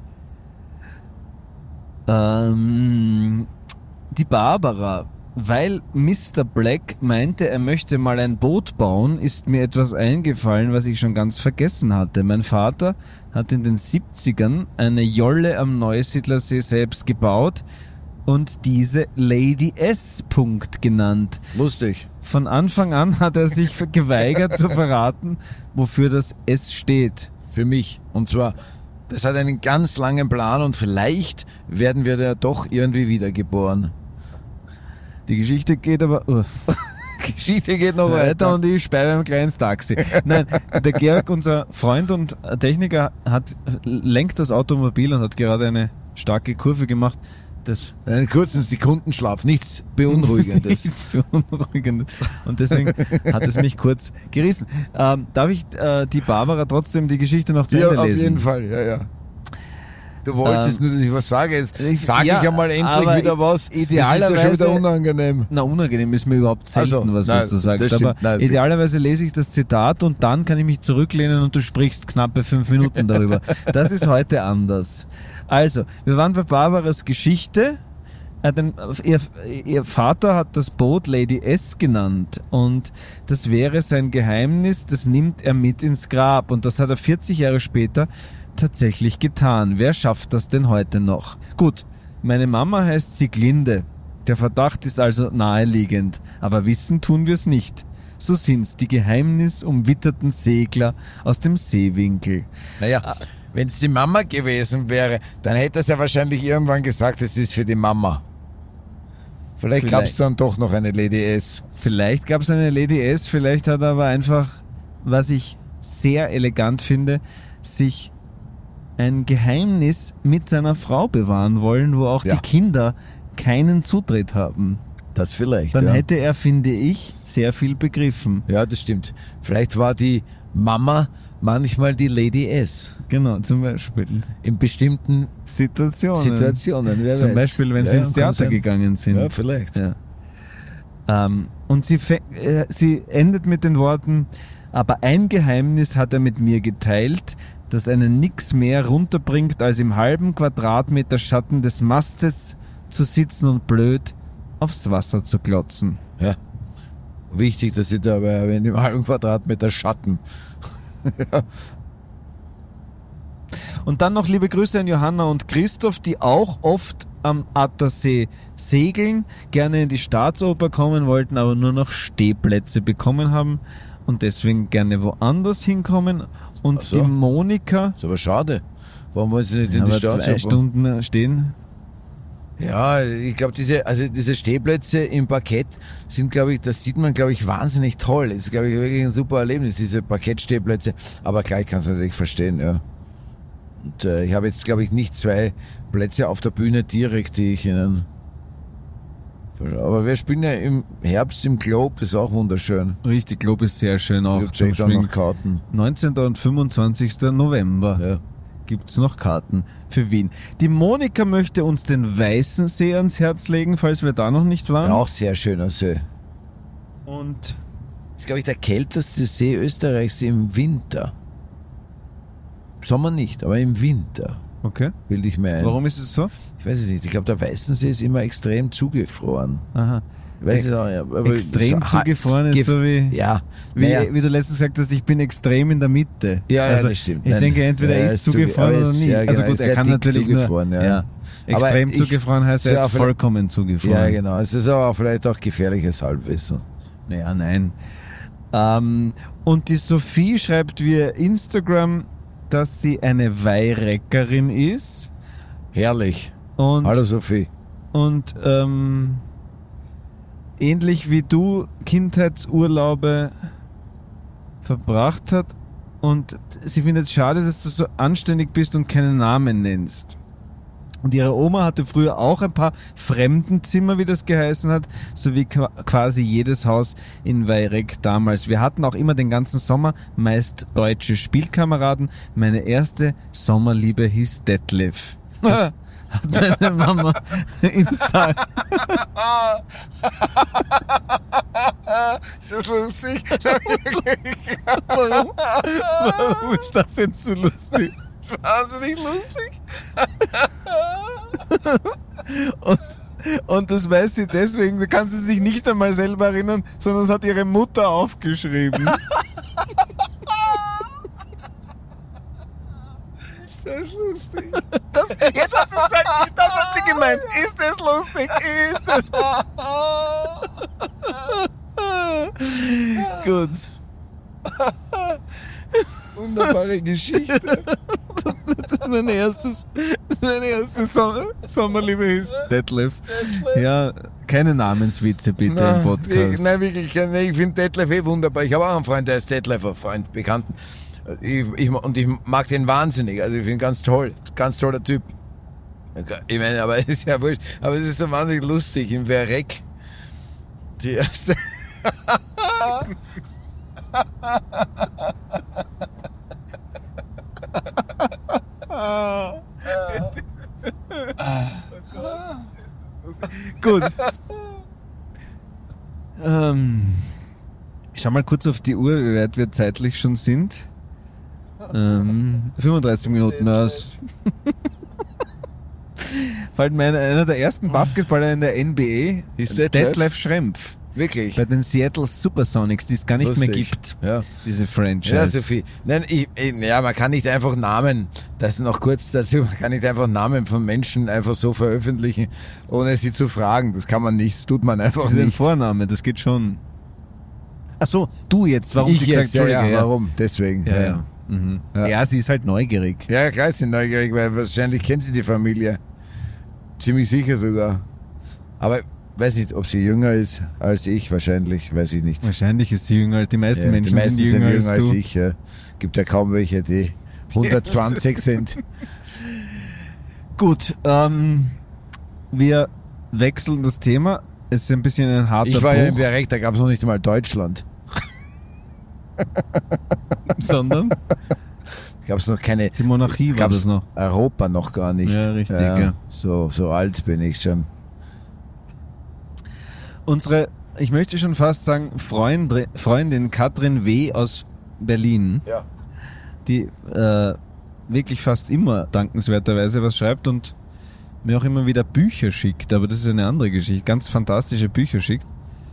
Die Barbara, weil Mr. Black meinte, er möchte mal ein Boot bauen, ist mir etwas eingefallen, was ich schon ganz vergessen hatte. Mein Vater hat in den 70ern eine Jolle am Neusiedlersee selbst gebaut und diese Lady S. genannt. Lustig. Von Anfang an hat er sich geweigert zu verraten, wofür das S steht. Für mich. Und zwar, das hat einen ganz langen Plan und vielleicht werden wir da doch irgendwie wiedergeboren. Die Geschichte geht aber... Geschichte geht noch weiter und ich sperre beim kleinen Taxi. Nein, der Georg, unser Freund und Techniker, lenkt das Automobil und hat gerade eine starke Kurve gemacht. Einen kurzen Sekundenschlaf, nichts Beunruhigendes. Nichts Beunruhigendes. Und deswegen hat es mich kurz gerissen. Darf ich die Barbara trotzdem die Geschichte noch zu Ende lesen? Ja, auf jeden Fall, ja. Du wolltest nur, dass ich was sage. Jetzt sage ich einmal endlich wieder was. Idealerweise, das ist ja schon wieder unangenehm. Na, unangenehm ist mir überhaupt selten, was du sagst. Aber idealerweise lese ich das Zitat und dann kann ich mich zurücklehnen und du sprichst knappe 5 Minuten darüber. Das ist heute anders. Also, wir waren bei Barbaras Geschichte. Ihr Vater hat das Boot Lady S genannt und das wäre sein Geheimnis, das nimmt er mit ins Grab und das hat er 40 Jahre später tatsächlich getan. Wer schafft das denn heute noch? Gut, meine Mama heißt Sieglinde. Der Verdacht ist also naheliegend, aber wissen tun wir es nicht. So sind's, die geheimnisumwitterten Segler aus dem Seewinkel. Naja, wenn es die Mama gewesen wäre, dann hätte es ja wahrscheinlich irgendwann gesagt, es ist für die Mama. Vielleicht gab es dann doch noch eine Lady S. Vielleicht gab es eine Lady S, vielleicht hat er aber einfach, was ich sehr elegant finde, sich ein Geheimnis mit seiner Frau bewahren wollen, wo auch die Kinder keinen Zutritt haben. Das vielleicht, Dann hätte er, finde ich, sehr viel begriffen. Ja, das stimmt. Vielleicht war die Mama manchmal die Lady S. Genau, zum Beispiel. In bestimmten Situationen, wer zum weiß. Beispiel, wenn sie ins Theater gegangen sind. Ja, vielleicht. Ja. Und sie endet mit den Worten: Aber ein Geheimnis hat er mit mir geteilt, das einen nix mehr runterbringt, als im halben Quadratmeter Schatten des Mastes zu sitzen und blöd aufs Wasser zu glotzen. Ja. Wichtig, dass Sie dabei erwähnen, im halben Quadratmeter Schatten. Ja. Und dann noch liebe Grüße an Johanna und Christoph, die auch oft am Attersee segeln, gerne in die Staatsoper kommen wollten, aber nur noch Stehplätze bekommen haben und deswegen gerne woanders hinkommen. Und Ach so. die Monika... Ist aber schade. Warum wollen Sie nicht in die aber Staatsoper? 2 Stunden stehen. Ja, ich glaube, diese Stehplätze im Parkett sind, glaube ich, das sieht man, glaube ich, wahnsinnig toll. Das ist, glaube ich, wirklich ein super Erlebnis, diese Parkettstehplätze. Aber klar, ich kann es natürlich verstehen, ja. Und ich habe jetzt, glaube ich, nicht 2 Plätze auf der Bühne direkt, die ich Ihnen... Aber wir spielen ja im Herbst im Globe, ist auch wunderschön. Richtig, Globe ist sehr schön auch. Gibt's echt auch noch Karten. 19. und 25. November. Ja. Gibt's noch Karten für Wien. Die Monika möchte uns den Weißensee ans Herz legen, falls wir da noch nicht waren. Ja, auch sehr schöner See. Und Das ist, glaube ich, der kälteste See Österreichs im Winter. Im Sommer nicht, aber im Winter, okay. bilde ich mir ein. Warum ist es so? Ich weiß es nicht. Ich glaube, der Weißensee ist immer extrem zugefroren. Aha. Ich weiß es auch nicht. Aber Extrem so zugefroren ist so wie, Ja, wie, naja. wie du letztens gesagt hast, ich bin extrem in der Mitte. Ja, also, das stimmt. Ich Nein. denke, entweder Ja, er er ist ist zugefroren aber oder ist- nicht. ja, Also genau, gut, ist er sehr kann dick natürlich zugefroren, nur... ja. Extrem Aber zugefroren heißt, er ja, ist vielleicht- vollkommen zugefroren. Ja, genau. Es ist aber vielleicht auch gefährliches Halbwissen. Naja, nein. Und die Sophie schreibt via Instagram, dass sie eine Weireckerin ist. Herrlich. Und, Hallo Sophie. und ähnlich wie du Kindheitsurlaube verbracht hat. Und sie findet es schade, dass du so anständig bist und keinen Namen nennst. Und ihre Oma hatte früher auch ein paar Fremdenzimmer, wie das geheißen hat, so wie quasi jedes Haus in Weirek damals. Wir hatten auch immer den ganzen Sommer meist deutsche Spielkameraden. Meine erste Sommerliebe hieß Detlef. Das hat meine Mama Insta. Ist das lustig? Warum ist das jetzt so lustig? Das ist wahnsinnig lustig. Und das weiß sie deswegen, da kann sie sich nicht einmal selber erinnern, sondern es hat ihre Mutter aufgeschrieben. Ist das lustig? Jetzt hast du es gesagt, das hat sie gemeint. Ist es lustig? Ist es? Gut. Wunderbare Geschichte. Meine erste Sommerliebe ist Detlef. Ja, keine Namenswitze bitte im Podcast. Nein, wirklich. Ich finde Detlef wunderbar. Ich habe auch einen Freund, der ist Detlefer, Freund, Bekannten. Ich mag den wahnsinnig. Also ich finde ihn ganz toll. Ganz toller Typ. Ich meine, aber es ist ja wurscht. Aber es ist so wahnsinnig lustig. Im Verreck. Die erste... Gut. Ich schau mal kurz auf die Uhr, wie weit wir zeitlich schon sind. 35 Minuten aus. Fällt mir einer der ersten Basketballer in der NBA Ist Detlef? Detlef Schrempf. Wirklich. Bei den Seattle Supersonics, die es gar nicht mehr Lustig. gibt. Ja. Diese Franchise. Ja, Sophie. Nein, man kann nicht einfach Namen, das noch kurz dazu, man kann nicht einfach Namen von Menschen einfach so veröffentlichen, ohne sie zu fragen. Das kann man nicht, das tut man einfach Den nicht. Vorname, das geht schon. Ach so, du jetzt, warum Ich sie jetzt, gesagt, ja, Entschuldige, warum? Deswegen. Ja, ja. Mhm. Ja. Ja, sie ist halt neugierig. Ja, klar ist sie neugierig, weil wahrscheinlich kennt sie die Familie. Ziemlich sicher sogar. Aber weiß nicht, ob sie jünger ist als ich, wahrscheinlich, weiß ich nicht. Wahrscheinlich ist sie jünger. Die meisten Ja, Menschen die meisten sind jünger als du. ich. Ja. Gibt ja kaum welche, die 120 sind. Gut, wir wechseln das Thema. Es ist ein bisschen ein harter Ich war ja im Bruch, Berg, da gab es noch nicht einmal Deutschland. sondern Gab es noch keine. die Monarchie war Gab's das noch. Europa noch gar nicht. Ja, richtig, ja. So alt bin ich schon. Unsere, ich möchte schon fast sagen, Freundin Katrin W. aus Berlin, Ja. die wirklich fast immer dankenswerterweise was schreibt und mir auch immer wieder Bücher schickt, aber das ist eine andere Geschichte, ganz fantastische Bücher schickt.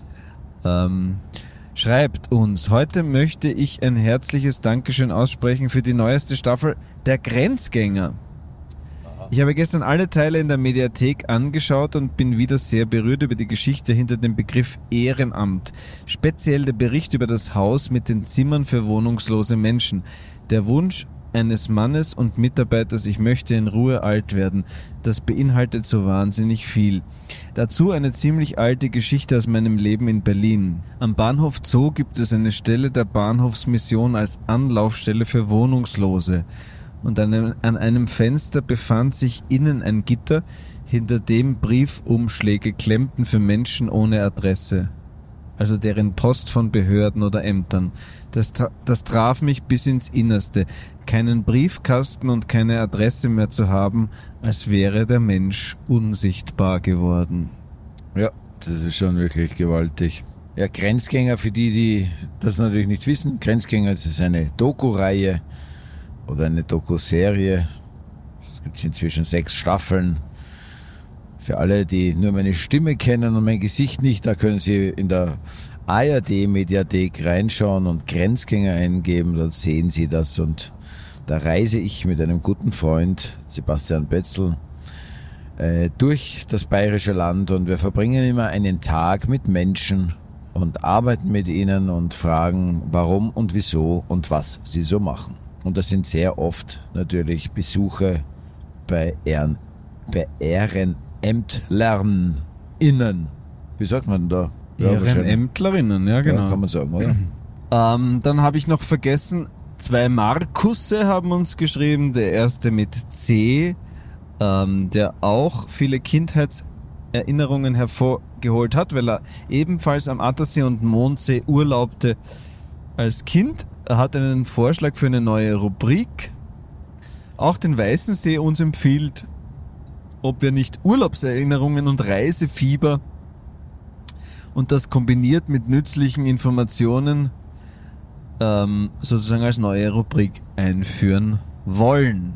Schreibt uns, heute möchte ich ein herzliches Dankeschön aussprechen für die neueste Staffel der Grenzgänger. Ich habe gestern alle Teile in der Mediathek angeschaut und bin wieder sehr berührt über die Geschichte hinter dem Begriff Ehrenamt. Speziell der Bericht über das Haus mit den Zimmern für wohnungslose Menschen. Der Wunsch eines Mannes und Mitarbeiters, ich möchte in Ruhe alt werden. Das beinhaltet so wahnsinnig viel. Dazu eine ziemlich alte Geschichte aus meinem Leben in Berlin. Am Bahnhof Zoo gibt es eine Stelle der Bahnhofsmission als Anlaufstelle für Wohnungslose. Und an einem Fenster befand sich innen ein Gitter, hinter dem Briefumschläge klemmten für Menschen ohne Adresse. Also deren Post von Behörden oder Ämtern. Das traf mich bis ins Innerste. Keinen Briefkasten und keine Adresse mehr zu haben, als wäre der Mensch unsichtbar geworden. Das ist schon wirklich gewaltig. Ja, Grenzgänger, für die das natürlich nicht wissen, Grenzgänger, das ist eine Doku-Reihe oder eine Doku-Serie. Es gibt inzwischen 6 Staffeln. Für alle, die nur meine Stimme kennen und mein Gesicht nicht, da können Sie in der ARD-Mediathek reinschauen und Grenzgänger eingeben, dort sehen Sie das. Und da reise ich mit einem guten Freund, Sebastian Bötzl, durch das bayerische Land und wir verbringen immer einen Tag mit Menschen und arbeiten mit ihnen und fragen, warum und wieso und was sie so machen. Und das sind sehr oft natürlich Besuche bei Ehrenämtlern innen. Wie sagt man da? Ehrenämtlerinnen, ja genau. Ja, kann man sagen, oder? Dann habe ich noch vergessen, 2 Markusse haben uns geschrieben. Der erste mit C, der auch viele Kindheitserinnerungen hervorgeholt hat, weil er ebenfalls am Attersee und Mondsee urlaubte als Kind. Er hat einen Vorschlag für eine neue Rubrik. Auch den Weißensee uns empfiehlt, ob wir nicht Urlaubserinnerungen und Reisefieber und das kombiniert mit nützlichen Informationen sozusagen als neue Rubrik einführen wollen.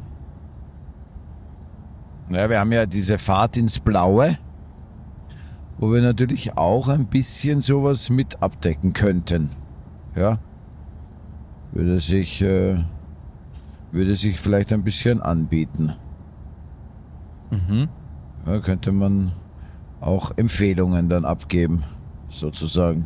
Ja, wir haben ja diese Fahrt ins Blaue, wo wir natürlich auch ein bisschen sowas mit abdecken könnten. Ja, würde sich vielleicht ein bisschen anbieten. Ja, könnte man auch Empfehlungen dann abgeben, sozusagen.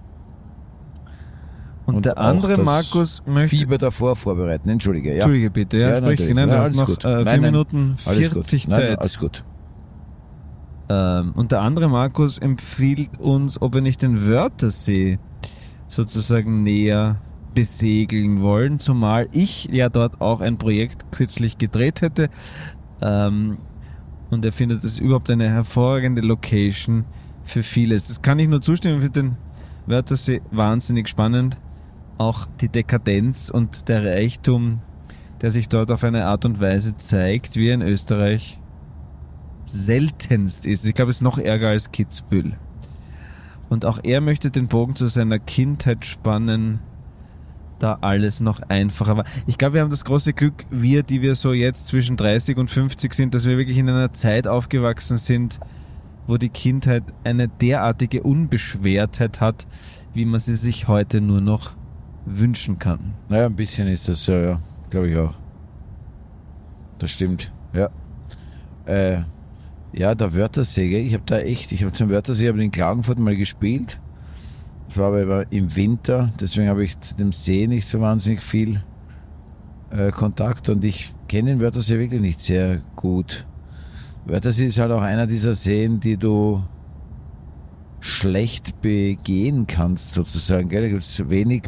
Und der andere auch das Markus möchte... Fieber davor vorbereiten. Entschuldige, ja. Entschuldige bitte, ja, sprich. natürlich. Nein, du hast alles noch gut. 4 Minuten alles 40 gut. Zeit. Nein, alles gut. Und der andere Markus empfiehlt uns, ob wir nicht den Wörthersee sozusagen näher besegeln wollen, zumal ich ja dort auch ein Projekt kürzlich gedreht hätte. Und er findet es überhaupt eine hervorragende Location für vieles. Das kann ich nur zustimmen, für den Wörthersee wahnsinnig spannend. Auch die Dekadenz und der Reichtum, der sich dort auf eine Art und Weise zeigt, wie er in Österreich seltenst ist. Ich glaube, es ist noch ärger als Kitzbühel. Und auch er möchte den Bogen zu seiner Kindheit spannen, da alles noch einfacher war. Ich glaube, wir haben das große Glück, die wir so jetzt zwischen 30 und 50 sind, dass wir wirklich in einer Zeit aufgewachsen sind, wo die Kindheit eine derartige Unbeschwertheit hat, wie man sie sich heute nur noch wünschen kann. Naja, ein bisschen ist das so, ja. Glaube ich auch. Das stimmt, ja. Ja, der Wörthersee, ich habe zum Wörthersee in Klagenfurt mal gespielt. Das war aber im Winter, deswegen habe ich zu dem See nicht so wahnsinnig viel Kontakt und ich kenne den Wörthersee wirklich nicht sehr gut. Wörthersee ist halt auch einer dieser Seen, die du schlecht begehen kannst, sozusagen. Gell? Da gibt es wenig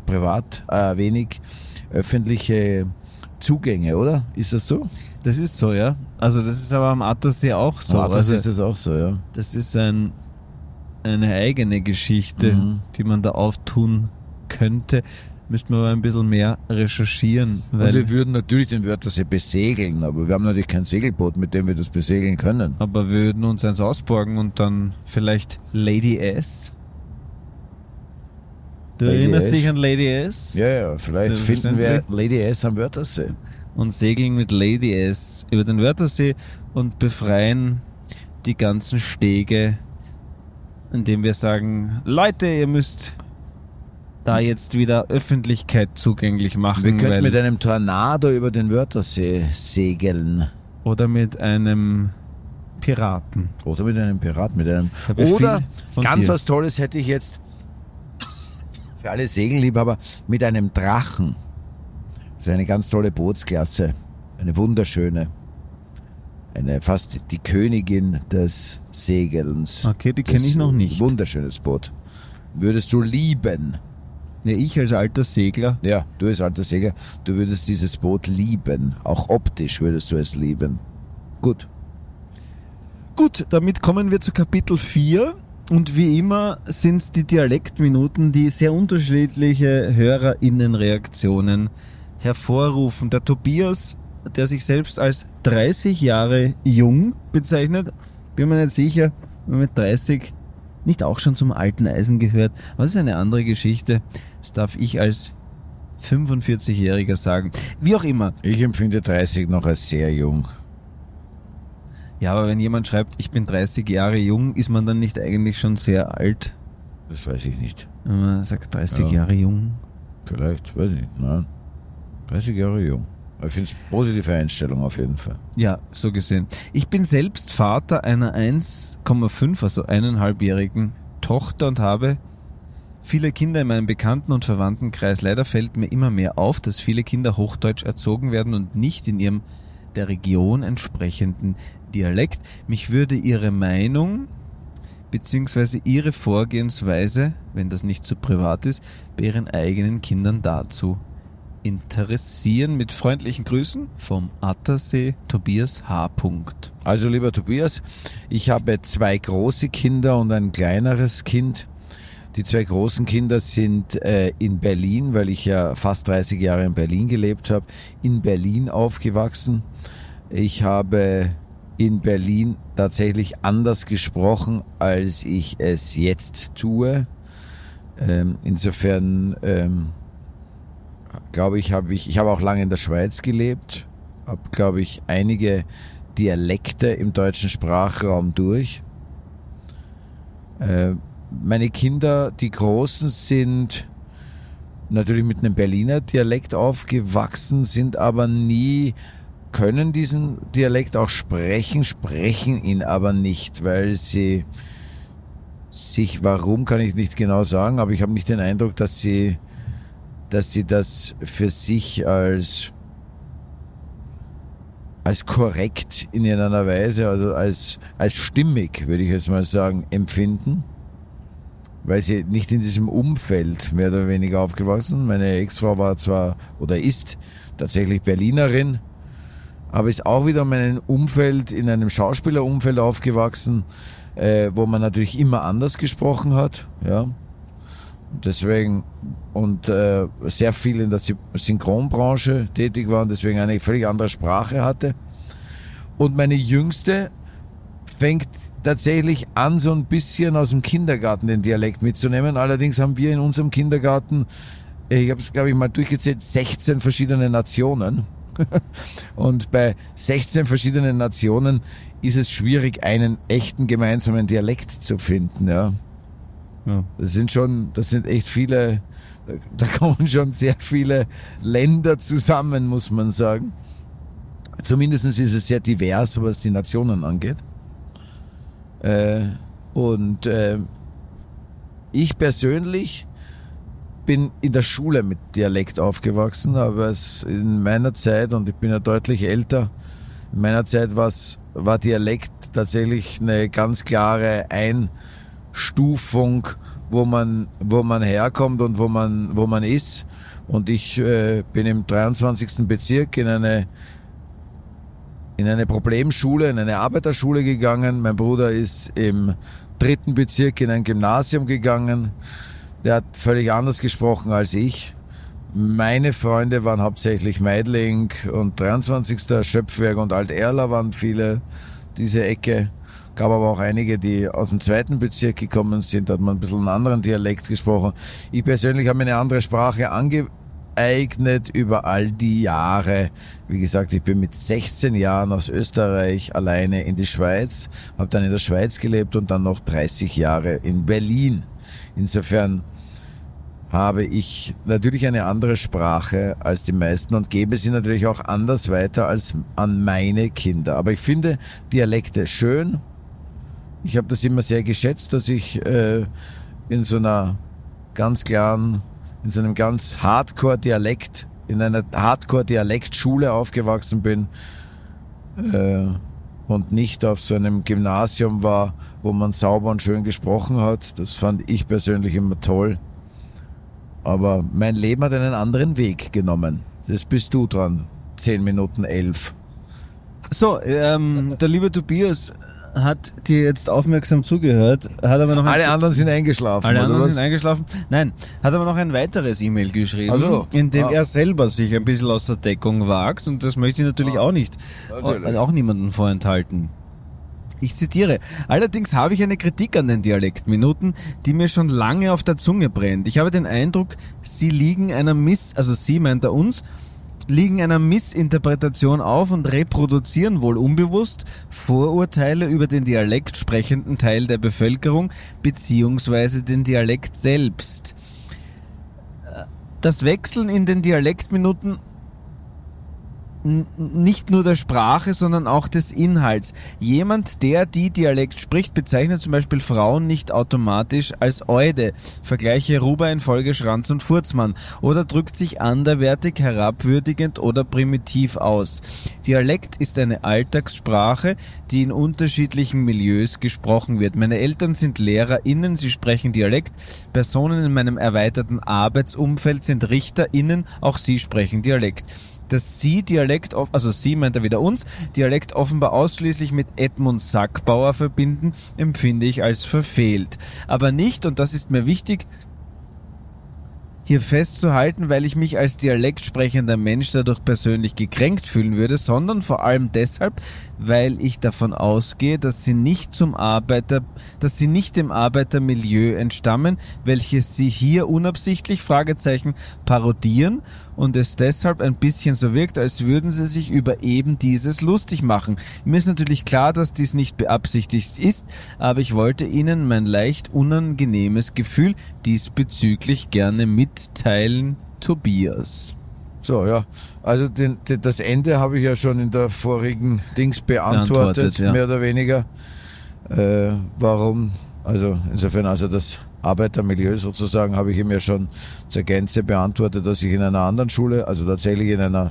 öffentliche Zugänge, oder? Ist das so? Das ist so, ja. Also das ist aber am Attersee auch so. Am Attersee ist das auch so, ja. Das ist eine eigene Geschichte, die man da auftun könnte. Müsste man aber ein bisschen mehr recherchieren. Weil und wir würden natürlich den Wörthersee besegeln, aber wir haben natürlich kein Segelboot, mit dem wir das besegeln können. Aber wir würden uns eins ausborgen und dann vielleicht Lady S. Du Lady erinnerst S. dich an Lady S? Ja, vielleicht finden wir Selbstverständlich. Lady S am Wörthersee. Und segeln mit Lady S über den Wörthersee und befreien die ganzen Stege, indem wir sagen, Leute, ihr müsst da jetzt wieder Öffentlichkeit zugänglich machen. Wir könnten weil, mit einem Tornado über den Wörthersee segeln. oder mit einem Piraten. Oder mit einem Pirat, mit einem. Ich habe ja Oder viel von ganz dir. was Tolles hätte ich jetzt für alle Segelliebhaber mit einem Drachen. Das ist eine ganz tolle Bootsklasse. Eine wunderschöne. Eine fast die Königin des Segelns. Okay, die kenne Das ich noch nicht. Wunderschönes Boot. Würdest du lieben. Ja, ich als alter Segler. Ja, du als alter Segler, du würdest dieses Boot lieben. Auch optisch würdest du es lieben. Gut. Gut, damit kommen wir zu Kapitel 4. Und wie immer sind es die Dialektminuten, die sehr unterschiedliche HörerInnenreaktionen hervorrufen. Der Tobias, der sich selbst als 30 Jahre jung bezeichnet, bin mir nicht sicher, wenn man mit 30 nicht auch schon zum alten Eisen gehört. Aber das ist eine andere Geschichte. Das darf ich als 45-Jähriger sagen. Wie auch immer. Ich empfinde 30 noch als sehr jung. Ja, aber wenn jemand schreibt, ich bin 30 Jahre jung, ist man dann nicht eigentlich schon sehr alt? Das weiß ich nicht. Wenn man sagt 30 Ja. Jahre jung. Vielleicht, weiß ich nicht. Nein. 30 Jahre jung. Aber ich finde es positive Einstellung auf jeden Fall. Ja, so gesehen. Ich bin selbst Vater einer 1,5, also 1,5-jährigen Tochter und habe viele Kinder in meinem Bekannten- und Verwandtenkreis. Leider fällt mir immer mehr auf, dass viele Kinder hochdeutsch erzogen werden und nicht in ihrem der Region entsprechenden Dialekt. Mich würde Ihre Meinung bzw. Ihre Vorgehensweise, wenn das nicht zu privat ist, bei Ihren eigenen Kindern dazu interessieren. Mit freundlichen Grüßen vom Attersee, Tobias H. Also lieber Tobias, ich habe 2 große Kinder und ein kleineres Kind. Die 2 großen Kinder sind in Berlin, weil ich ja fast 30 Jahre in Berlin gelebt habe, in Berlin aufgewachsen. Ich habe in Berlin tatsächlich anders gesprochen, als ich es jetzt tue. Insofern glaube ich, habe auch lange in der Schweiz gelebt, habe, glaube ich, einige Dialekte im deutschen Sprachraum durch. Meine Kinder, die Großen, sind natürlich mit einem Berliner Dialekt aufgewachsen, sind aber können diesen Dialekt auch sprechen ihn aber nicht, weil sie warum kann ich nicht genau sagen, aber ich habe nicht den Eindruck, dass sie das für sich als korrekt in irgendeiner Weise, also als stimmig, würde ich jetzt mal sagen, empfinden, weil sie nicht in diesem Umfeld mehr oder weniger aufgewachsen. Meine Ex-Frau war zwar oder ist tatsächlich Berlinerin, aber ist auch wieder in einem Umfeld, in einem Schauspielerumfeld aufgewachsen, wo man natürlich immer anders gesprochen hat, ja. Deswegen sehr viel in der Synchronbranche tätig war und deswegen eine völlig andere Sprache hatte. Und meine Jüngste fängt tatsächlich an, so ein bisschen aus dem Kindergarten den Dialekt mitzunehmen. Allerdings haben wir in unserem Kindergarten, ich habe es glaube ich mal durchgezählt, 16 verschiedene Nationen. Und bei 16 verschiedenen Nationen ist es schwierig, einen echten gemeinsamen Dialekt zu finden, ja. Ja. Das sind echt viele, da kommen schon sehr viele Länder zusammen, muss man sagen. Zumindest ist es sehr divers, was die Nationen angeht. Ich persönlich bin in der Schule mit Dialekt aufgewachsen, aber es in meiner Zeit, und ich bin ja deutlich älter, in meiner Zeit war Dialekt tatsächlich eine ganz klare Einstufung, wo man herkommt und wo man ist. Und ich bin im 23. Bezirk in eine Problemschule, in eine Arbeiterschule gegangen. Mein Bruder ist im 3. Bezirk in ein Gymnasium gegangen. Der hat völlig anders gesprochen als ich. Meine Freunde waren hauptsächlich Meidling und 23. Schöpfwerk und Alt-Erla waren viele, diese Ecke. Gab aber auch einige, die aus dem 2. Bezirk gekommen sind, da hat man ein bisschen einen anderen Dialekt gesprochen. Ich persönlich habe mir eine andere Sprache angeeignet über all die Jahre. Wie gesagt, ich bin mit 16 Jahren aus Österreich alleine in die Schweiz, habe dann in der Schweiz gelebt und dann noch 30 Jahre in Berlin. Insofern habe ich natürlich eine andere Sprache als die meisten und gebe sie natürlich auch anders weiter als an meine Kinder. Aber ich finde Dialekte schön. Ich habe das immer sehr geschätzt, dass ich in so einer ganz klaren, in so einem ganz Hardcore-Dialekt, in einer Hardcore-Dialektschule aufgewachsen bin und nicht auf so einem Gymnasium war, wo man sauber und schön gesprochen hat. Das fand ich persönlich immer toll. Aber mein Leben hat einen anderen Weg genommen. Das bist du dran. 10 Minuten 11. So, der liebe Tobias hat dir jetzt aufmerksam zugehört, hat aber noch alle anderen sind eingeschlafen. Alle anderen sind eingeschlafen. Nein, hat aber noch ein weiteres E-Mail geschrieben, also, in dem er selber sich ein bisschen aus der Deckung wagt und das möchte ich natürlich auch nicht, auch niemanden vorenthalten. Ich zitiere: Allerdings habe ich eine Kritik an den Dialektminuten, die mir schon lange auf der Zunge brennt. Ich habe den Eindruck, sie liegen einer sie meint er uns, liegen einer Missinterpretation auf und reproduzieren wohl unbewusst Vorurteile über den Dialekt sprechenden Teil der Bevölkerung beziehungsweise den Dialekt selbst. Das Wechseln in den Dialektminuten nicht nur der Sprache, sondern auch des Inhalts. Jemand, der die Dialekt spricht, bezeichnet zum Beispiel Frauen nicht automatisch als Eude. Vergleiche Ruber in Folge Schranz und Furzmann. Oder drückt sich anderwertig, herabwürdigend oder primitiv aus. Dialekt ist eine Alltagssprache, die in unterschiedlichen Milieus gesprochen wird. Meine Eltern sind LehrerInnen, sie sprechen Dialekt. Personen in meinem erweiterten Arbeitsumfeld sind RichterInnen, auch sie sprechen Dialekt. Dass sie Dialekt, also sie meint er wieder uns, Dialekt offenbar ausschließlich mit Edmund Sackbauer verbinden, empfinde ich als verfehlt. Aber nicht, und das ist mir wichtig, hier festzuhalten, weil ich mich als dialektsprechender Mensch dadurch persönlich gekränkt fühlen würde, sondern vor allem deshalb, weil ich davon ausgehe, dass sie nicht dem Arbeitermilieu entstammen, welches sie hier unabsichtlich, parodieren und es deshalb ein bisschen so wirkt, als würden sie sich über eben dieses lustig machen. Mir ist natürlich klar, dass dies nicht beabsichtigt ist, aber ich wollte Ihnen mein leicht unangenehmes Gefühl diesbezüglich gerne mitteilen, Tobias. So, ja. Also das Ende habe ich ja schon in der vorigen Dings beantwortet, ja. Mehr oder weniger. Warum? Also insofern, also das Arbeitermilieu sozusagen habe ich ihm ja schon zur Gänze beantwortet, dass ich in einer anderen Schule, also tatsächlich in einem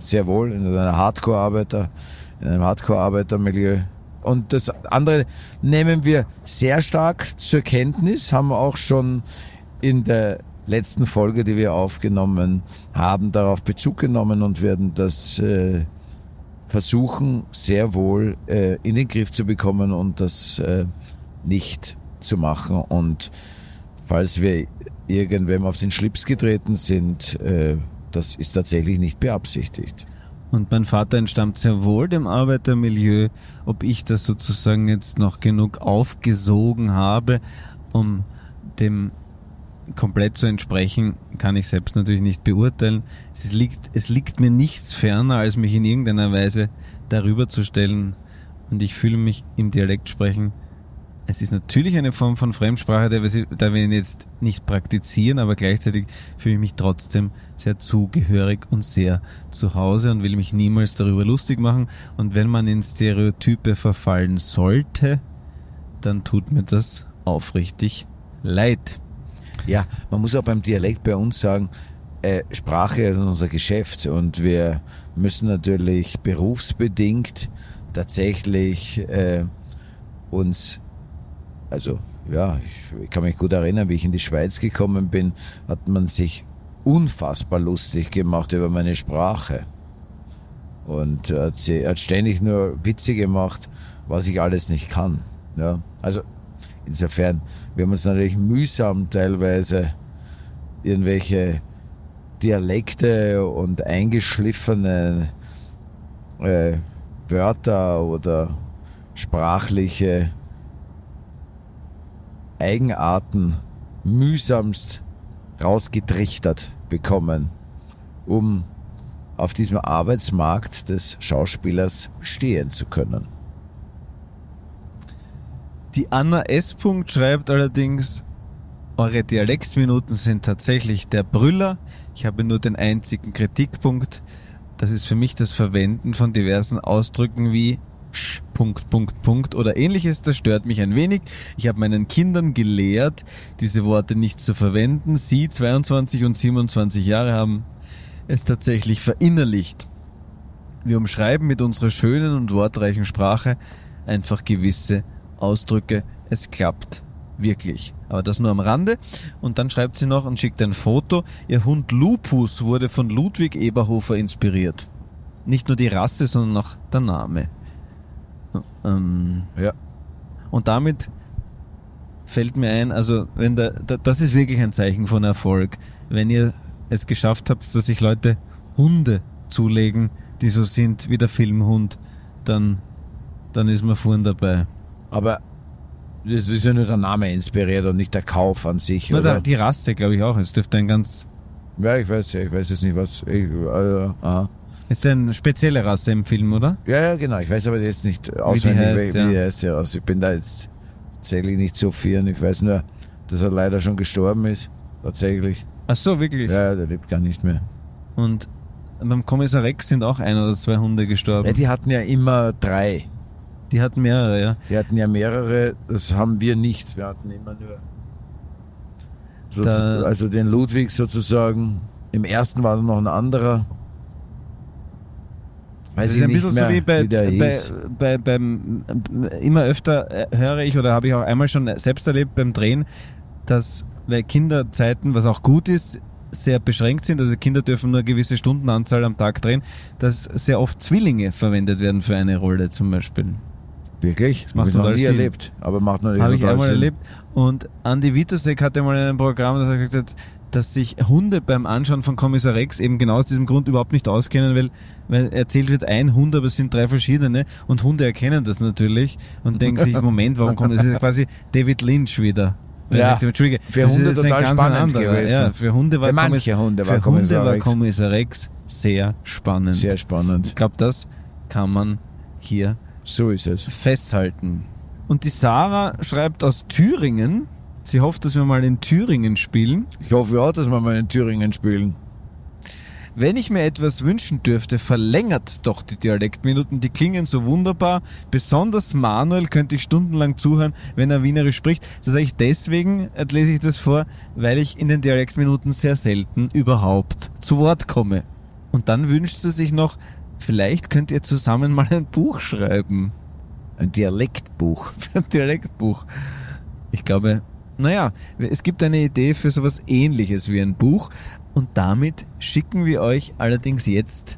Hardcore-Arbeitermilieu. Und das andere nehmen wir sehr stark zur Kenntnis, haben wir auch schon in der letzten Folge, die wir aufgenommen haben, darauf Bezug genommen und werden das versuchen, sehr wohl in den Griff zu bekommen und das nicht zu machen. Und falls wir irgendwem auf den Schlips getreten sind, das ist tatsächlich nicht beabsichtigt. Und mein Vater entstammt sehr wohl dem Arbeitermilieu. Ob ich das sozusagen jetzt noch genug aufgesogen habe, um dem komplett zu entsprechen, kann ich selbst natürlich nicht beurteilen. Es liegt mir nichts ferner, als mich in irgendeiner Weise darüber zu stellen. Und ich fühle mich im Dialekt sprechen. Es ist natürlich eine Form von Fremdsprache, da wir ihn jetzt nicht praktizieren, aber gleichzeitig fühle ich mich trotzdem sehr zugehörig und sehr zu Hause und will mich niemals darüber lustig machen. Und wenn man in Stereotype verfallen sollte, dann tut mir das aufrichtig leid. Ja, man muss auch beim Dialekt bei uns sagen, Sprache ist unser Geschäft und wir müssen natürlich berufsbedingt tatsächlich uns, also ja, ich kann mich gut erinnern, wie ich in die Schweiz gekommen bin, hat man sich unfassbar lustig gemacht über meine Sprache und hat ständig nur Witze gemacht, was ich alles nicht kann. Ja, also insofern, wir haben uns natürlich mühsam teilweise irgendwelche Dialekte und eingeschliffene Wörter oder sprachliche Eigenarten mühsamst rausgetrichtert bekommen, um auf diesem Arbeitsmarkt des Schauspielers bestehen zu können? Die Anna S. schreibt allerdings, eure Dialektminuten sind tatsächlich der Brüller. Ich habe nur den einzigen Kritikpunkt. Das ist für mich das Verwenden von diversen Ausdrücken wie sch, oder ähnliches. Das stört mich ein wenig. Ich habe meinen Kindern gelehrt, diese Worte nicht zu verwenden. Sie, 22 und 27 Jahre, haben es tatsächlich verinnerlicht. Wir umschreiben mit unserer schönen und wortreichen Sprache einfach gewisse Ausdrücke. Es klappt wirklich. Aber das nur am Rande. Und dann schreibt sie noch und schickt ein Foto. Ihr Hund Lupus wurde von Ludwig Eberhofer inspiriert. Nicht nur die Rasse, sondern auch der Name. Ja. Und damit fällt mir ein, also wenn das ist wirklich ein Zeichen von Erfolg. Wenn ihr es geschafft habt, dass sich Leute Hunde zulegen, die so sind wie der Filmhund, dann ist man vorn dabei. Aber das ist ja nur der Name inspiriert und nicht der Kauf an sich, Na, oder? die Rasse, glaube ich auch. Es dürfte ein ganz... Ja, ich weiß jetzt nicht, was... Ist eine spezielle Rasse im Film, oder? Ja, genau. Ich weiß aber jetzt nicht auswendig, heißt, wie die heißt. Ja. Also ich bin da jetzt tatsächlich nicht so firm. Ich weiß nur, dass er leider schon gestorben ist. Tatsächlich. Ach so, wirklich? Ja, der lebt gar nicht mehr. Und beim Kommissar Rex sind auch 1 oder 2 Hunde gestorben. Ja, die hatten ja immer 3. Die hatten mehrere, ja. Die hatten ja mehrere, das haben wir nicht. Wir hatten immer nur also den Ludwig sozusagen. Im ersten war dann noch ein anderer. Weiß das ist ein bisschen so wie beim immer öfter höre ich oder habe ich auch einmal schon selbst erlebt beim Drehen, dass weil Kinderzeiten, was auch gut ist, sehr beschränkt sind, also Kinder dürfen nur eine gewisse Stundenanzahl am Tag drehen, dass sehr oft Zwillinge verwendet werden für eine Rolle zum Beispiel. Wirklich? Das macht noch total nie Sinn. erlebt, aber macht natürlich Habe ich total einmal Sinn. erlebt. Und Andi Witasek hatte mal in einem Programm, das er gesagt hat, dass sich Hunde beim Anschauen von Kommissar Rex eben genau aus diesem Grund überhaupt nicht auskennen, weil erzählt wird ein Hund, aber es sind 3 verschiedene und Hunde erkennen das natürlich und denken sich, Moment, warum kommt das? Das ist quasi David Lynch wieder. Ja, Entschuldige, für das Hunde ist jetzt total ein ganz spannend anderer. gewesen. Ja, für Hunde war Für manche Hunde war Kommissar Rex sehr spannend. Sehr spannend. Ich glaube, das kann man hier So ist es. festhalten. Und die Sarah schreibt aus Thüringen, sie hofft, dass wir mal in Thüringen spielen. Ich hoffe auch, dass wir mal in Thüringen spielen. Wenn ich mir etwas wünschen dürfte, verlängert doch die Dialektminuten, die klingen so wunderbar. Besonders Manuel könnte ich stundenlang zuhören, wenn er Wienerisch spricht. Das sage ich deswegen, lese ich das vor, weil ich in den Dialektminuten sehr selten überhaupt zu Wort komme. Und dann wünscht sie sich noch, vielleicht könnt ihr zusammen mal ein Buch schreiben. Ein Dialektbuch. Ein Dialektbuch. Ich glaube, naja, es gibt eine Idee für sowas Ähnliches wie ein Buch und damit schicken wir euch allerdings jetzt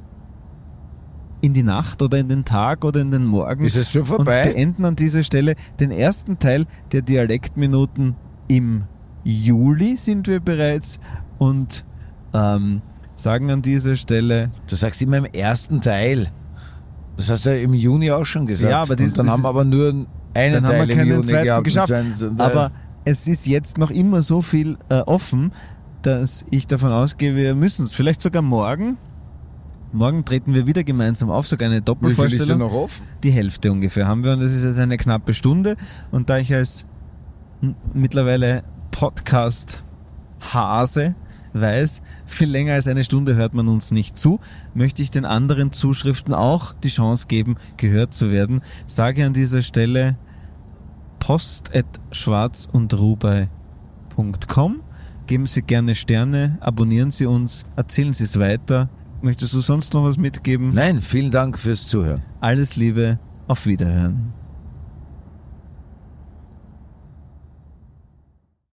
in die Nacht oder in den Tag oder in den Morgen. Ist es schon vorbei? Und beenden an dieser Stelle den ersten Teil der Dialektminuten im Juli sind wir bereits und sagen an dieser Stelle... Du sagst immer im ersten Teil. Das hast du ja im Juni auch schon gesagt. Ja, aber und dann haben wir aber nur einen dann Teil haben wir im keinen Juni zweiten gehabt. geschafft. Aber es ist jetzt noch immer so viel offen, dass ich davon ausgehe, wir müssen es. Vielleicht sogar morgen. Morgen treten wir wieder gemeinsam auf, sogar eine wie viel Doppelvorstellung. ist denn noch offen? Die Hälfte ungefähr haben wir und das ist jetzt eine knappe Stunde. Und da ich als mittlerweile Podcast-Hase weiß, viel länger als eine Stunde hört man uns nicht zu, möchte ich den anderen Zuschriften auch die Chance geben, gehört zu werden. Sage an dieser Stelle post@schwarzundrubai.com. Geben Sie gerne Sterne, abonnieren Sie uns, erzählen Sie es weiter. Möchtest du sonst noch was mitgeben? Nein, vielen Dank fürs Zuhören. Alles Liebe, auf Wiederhören.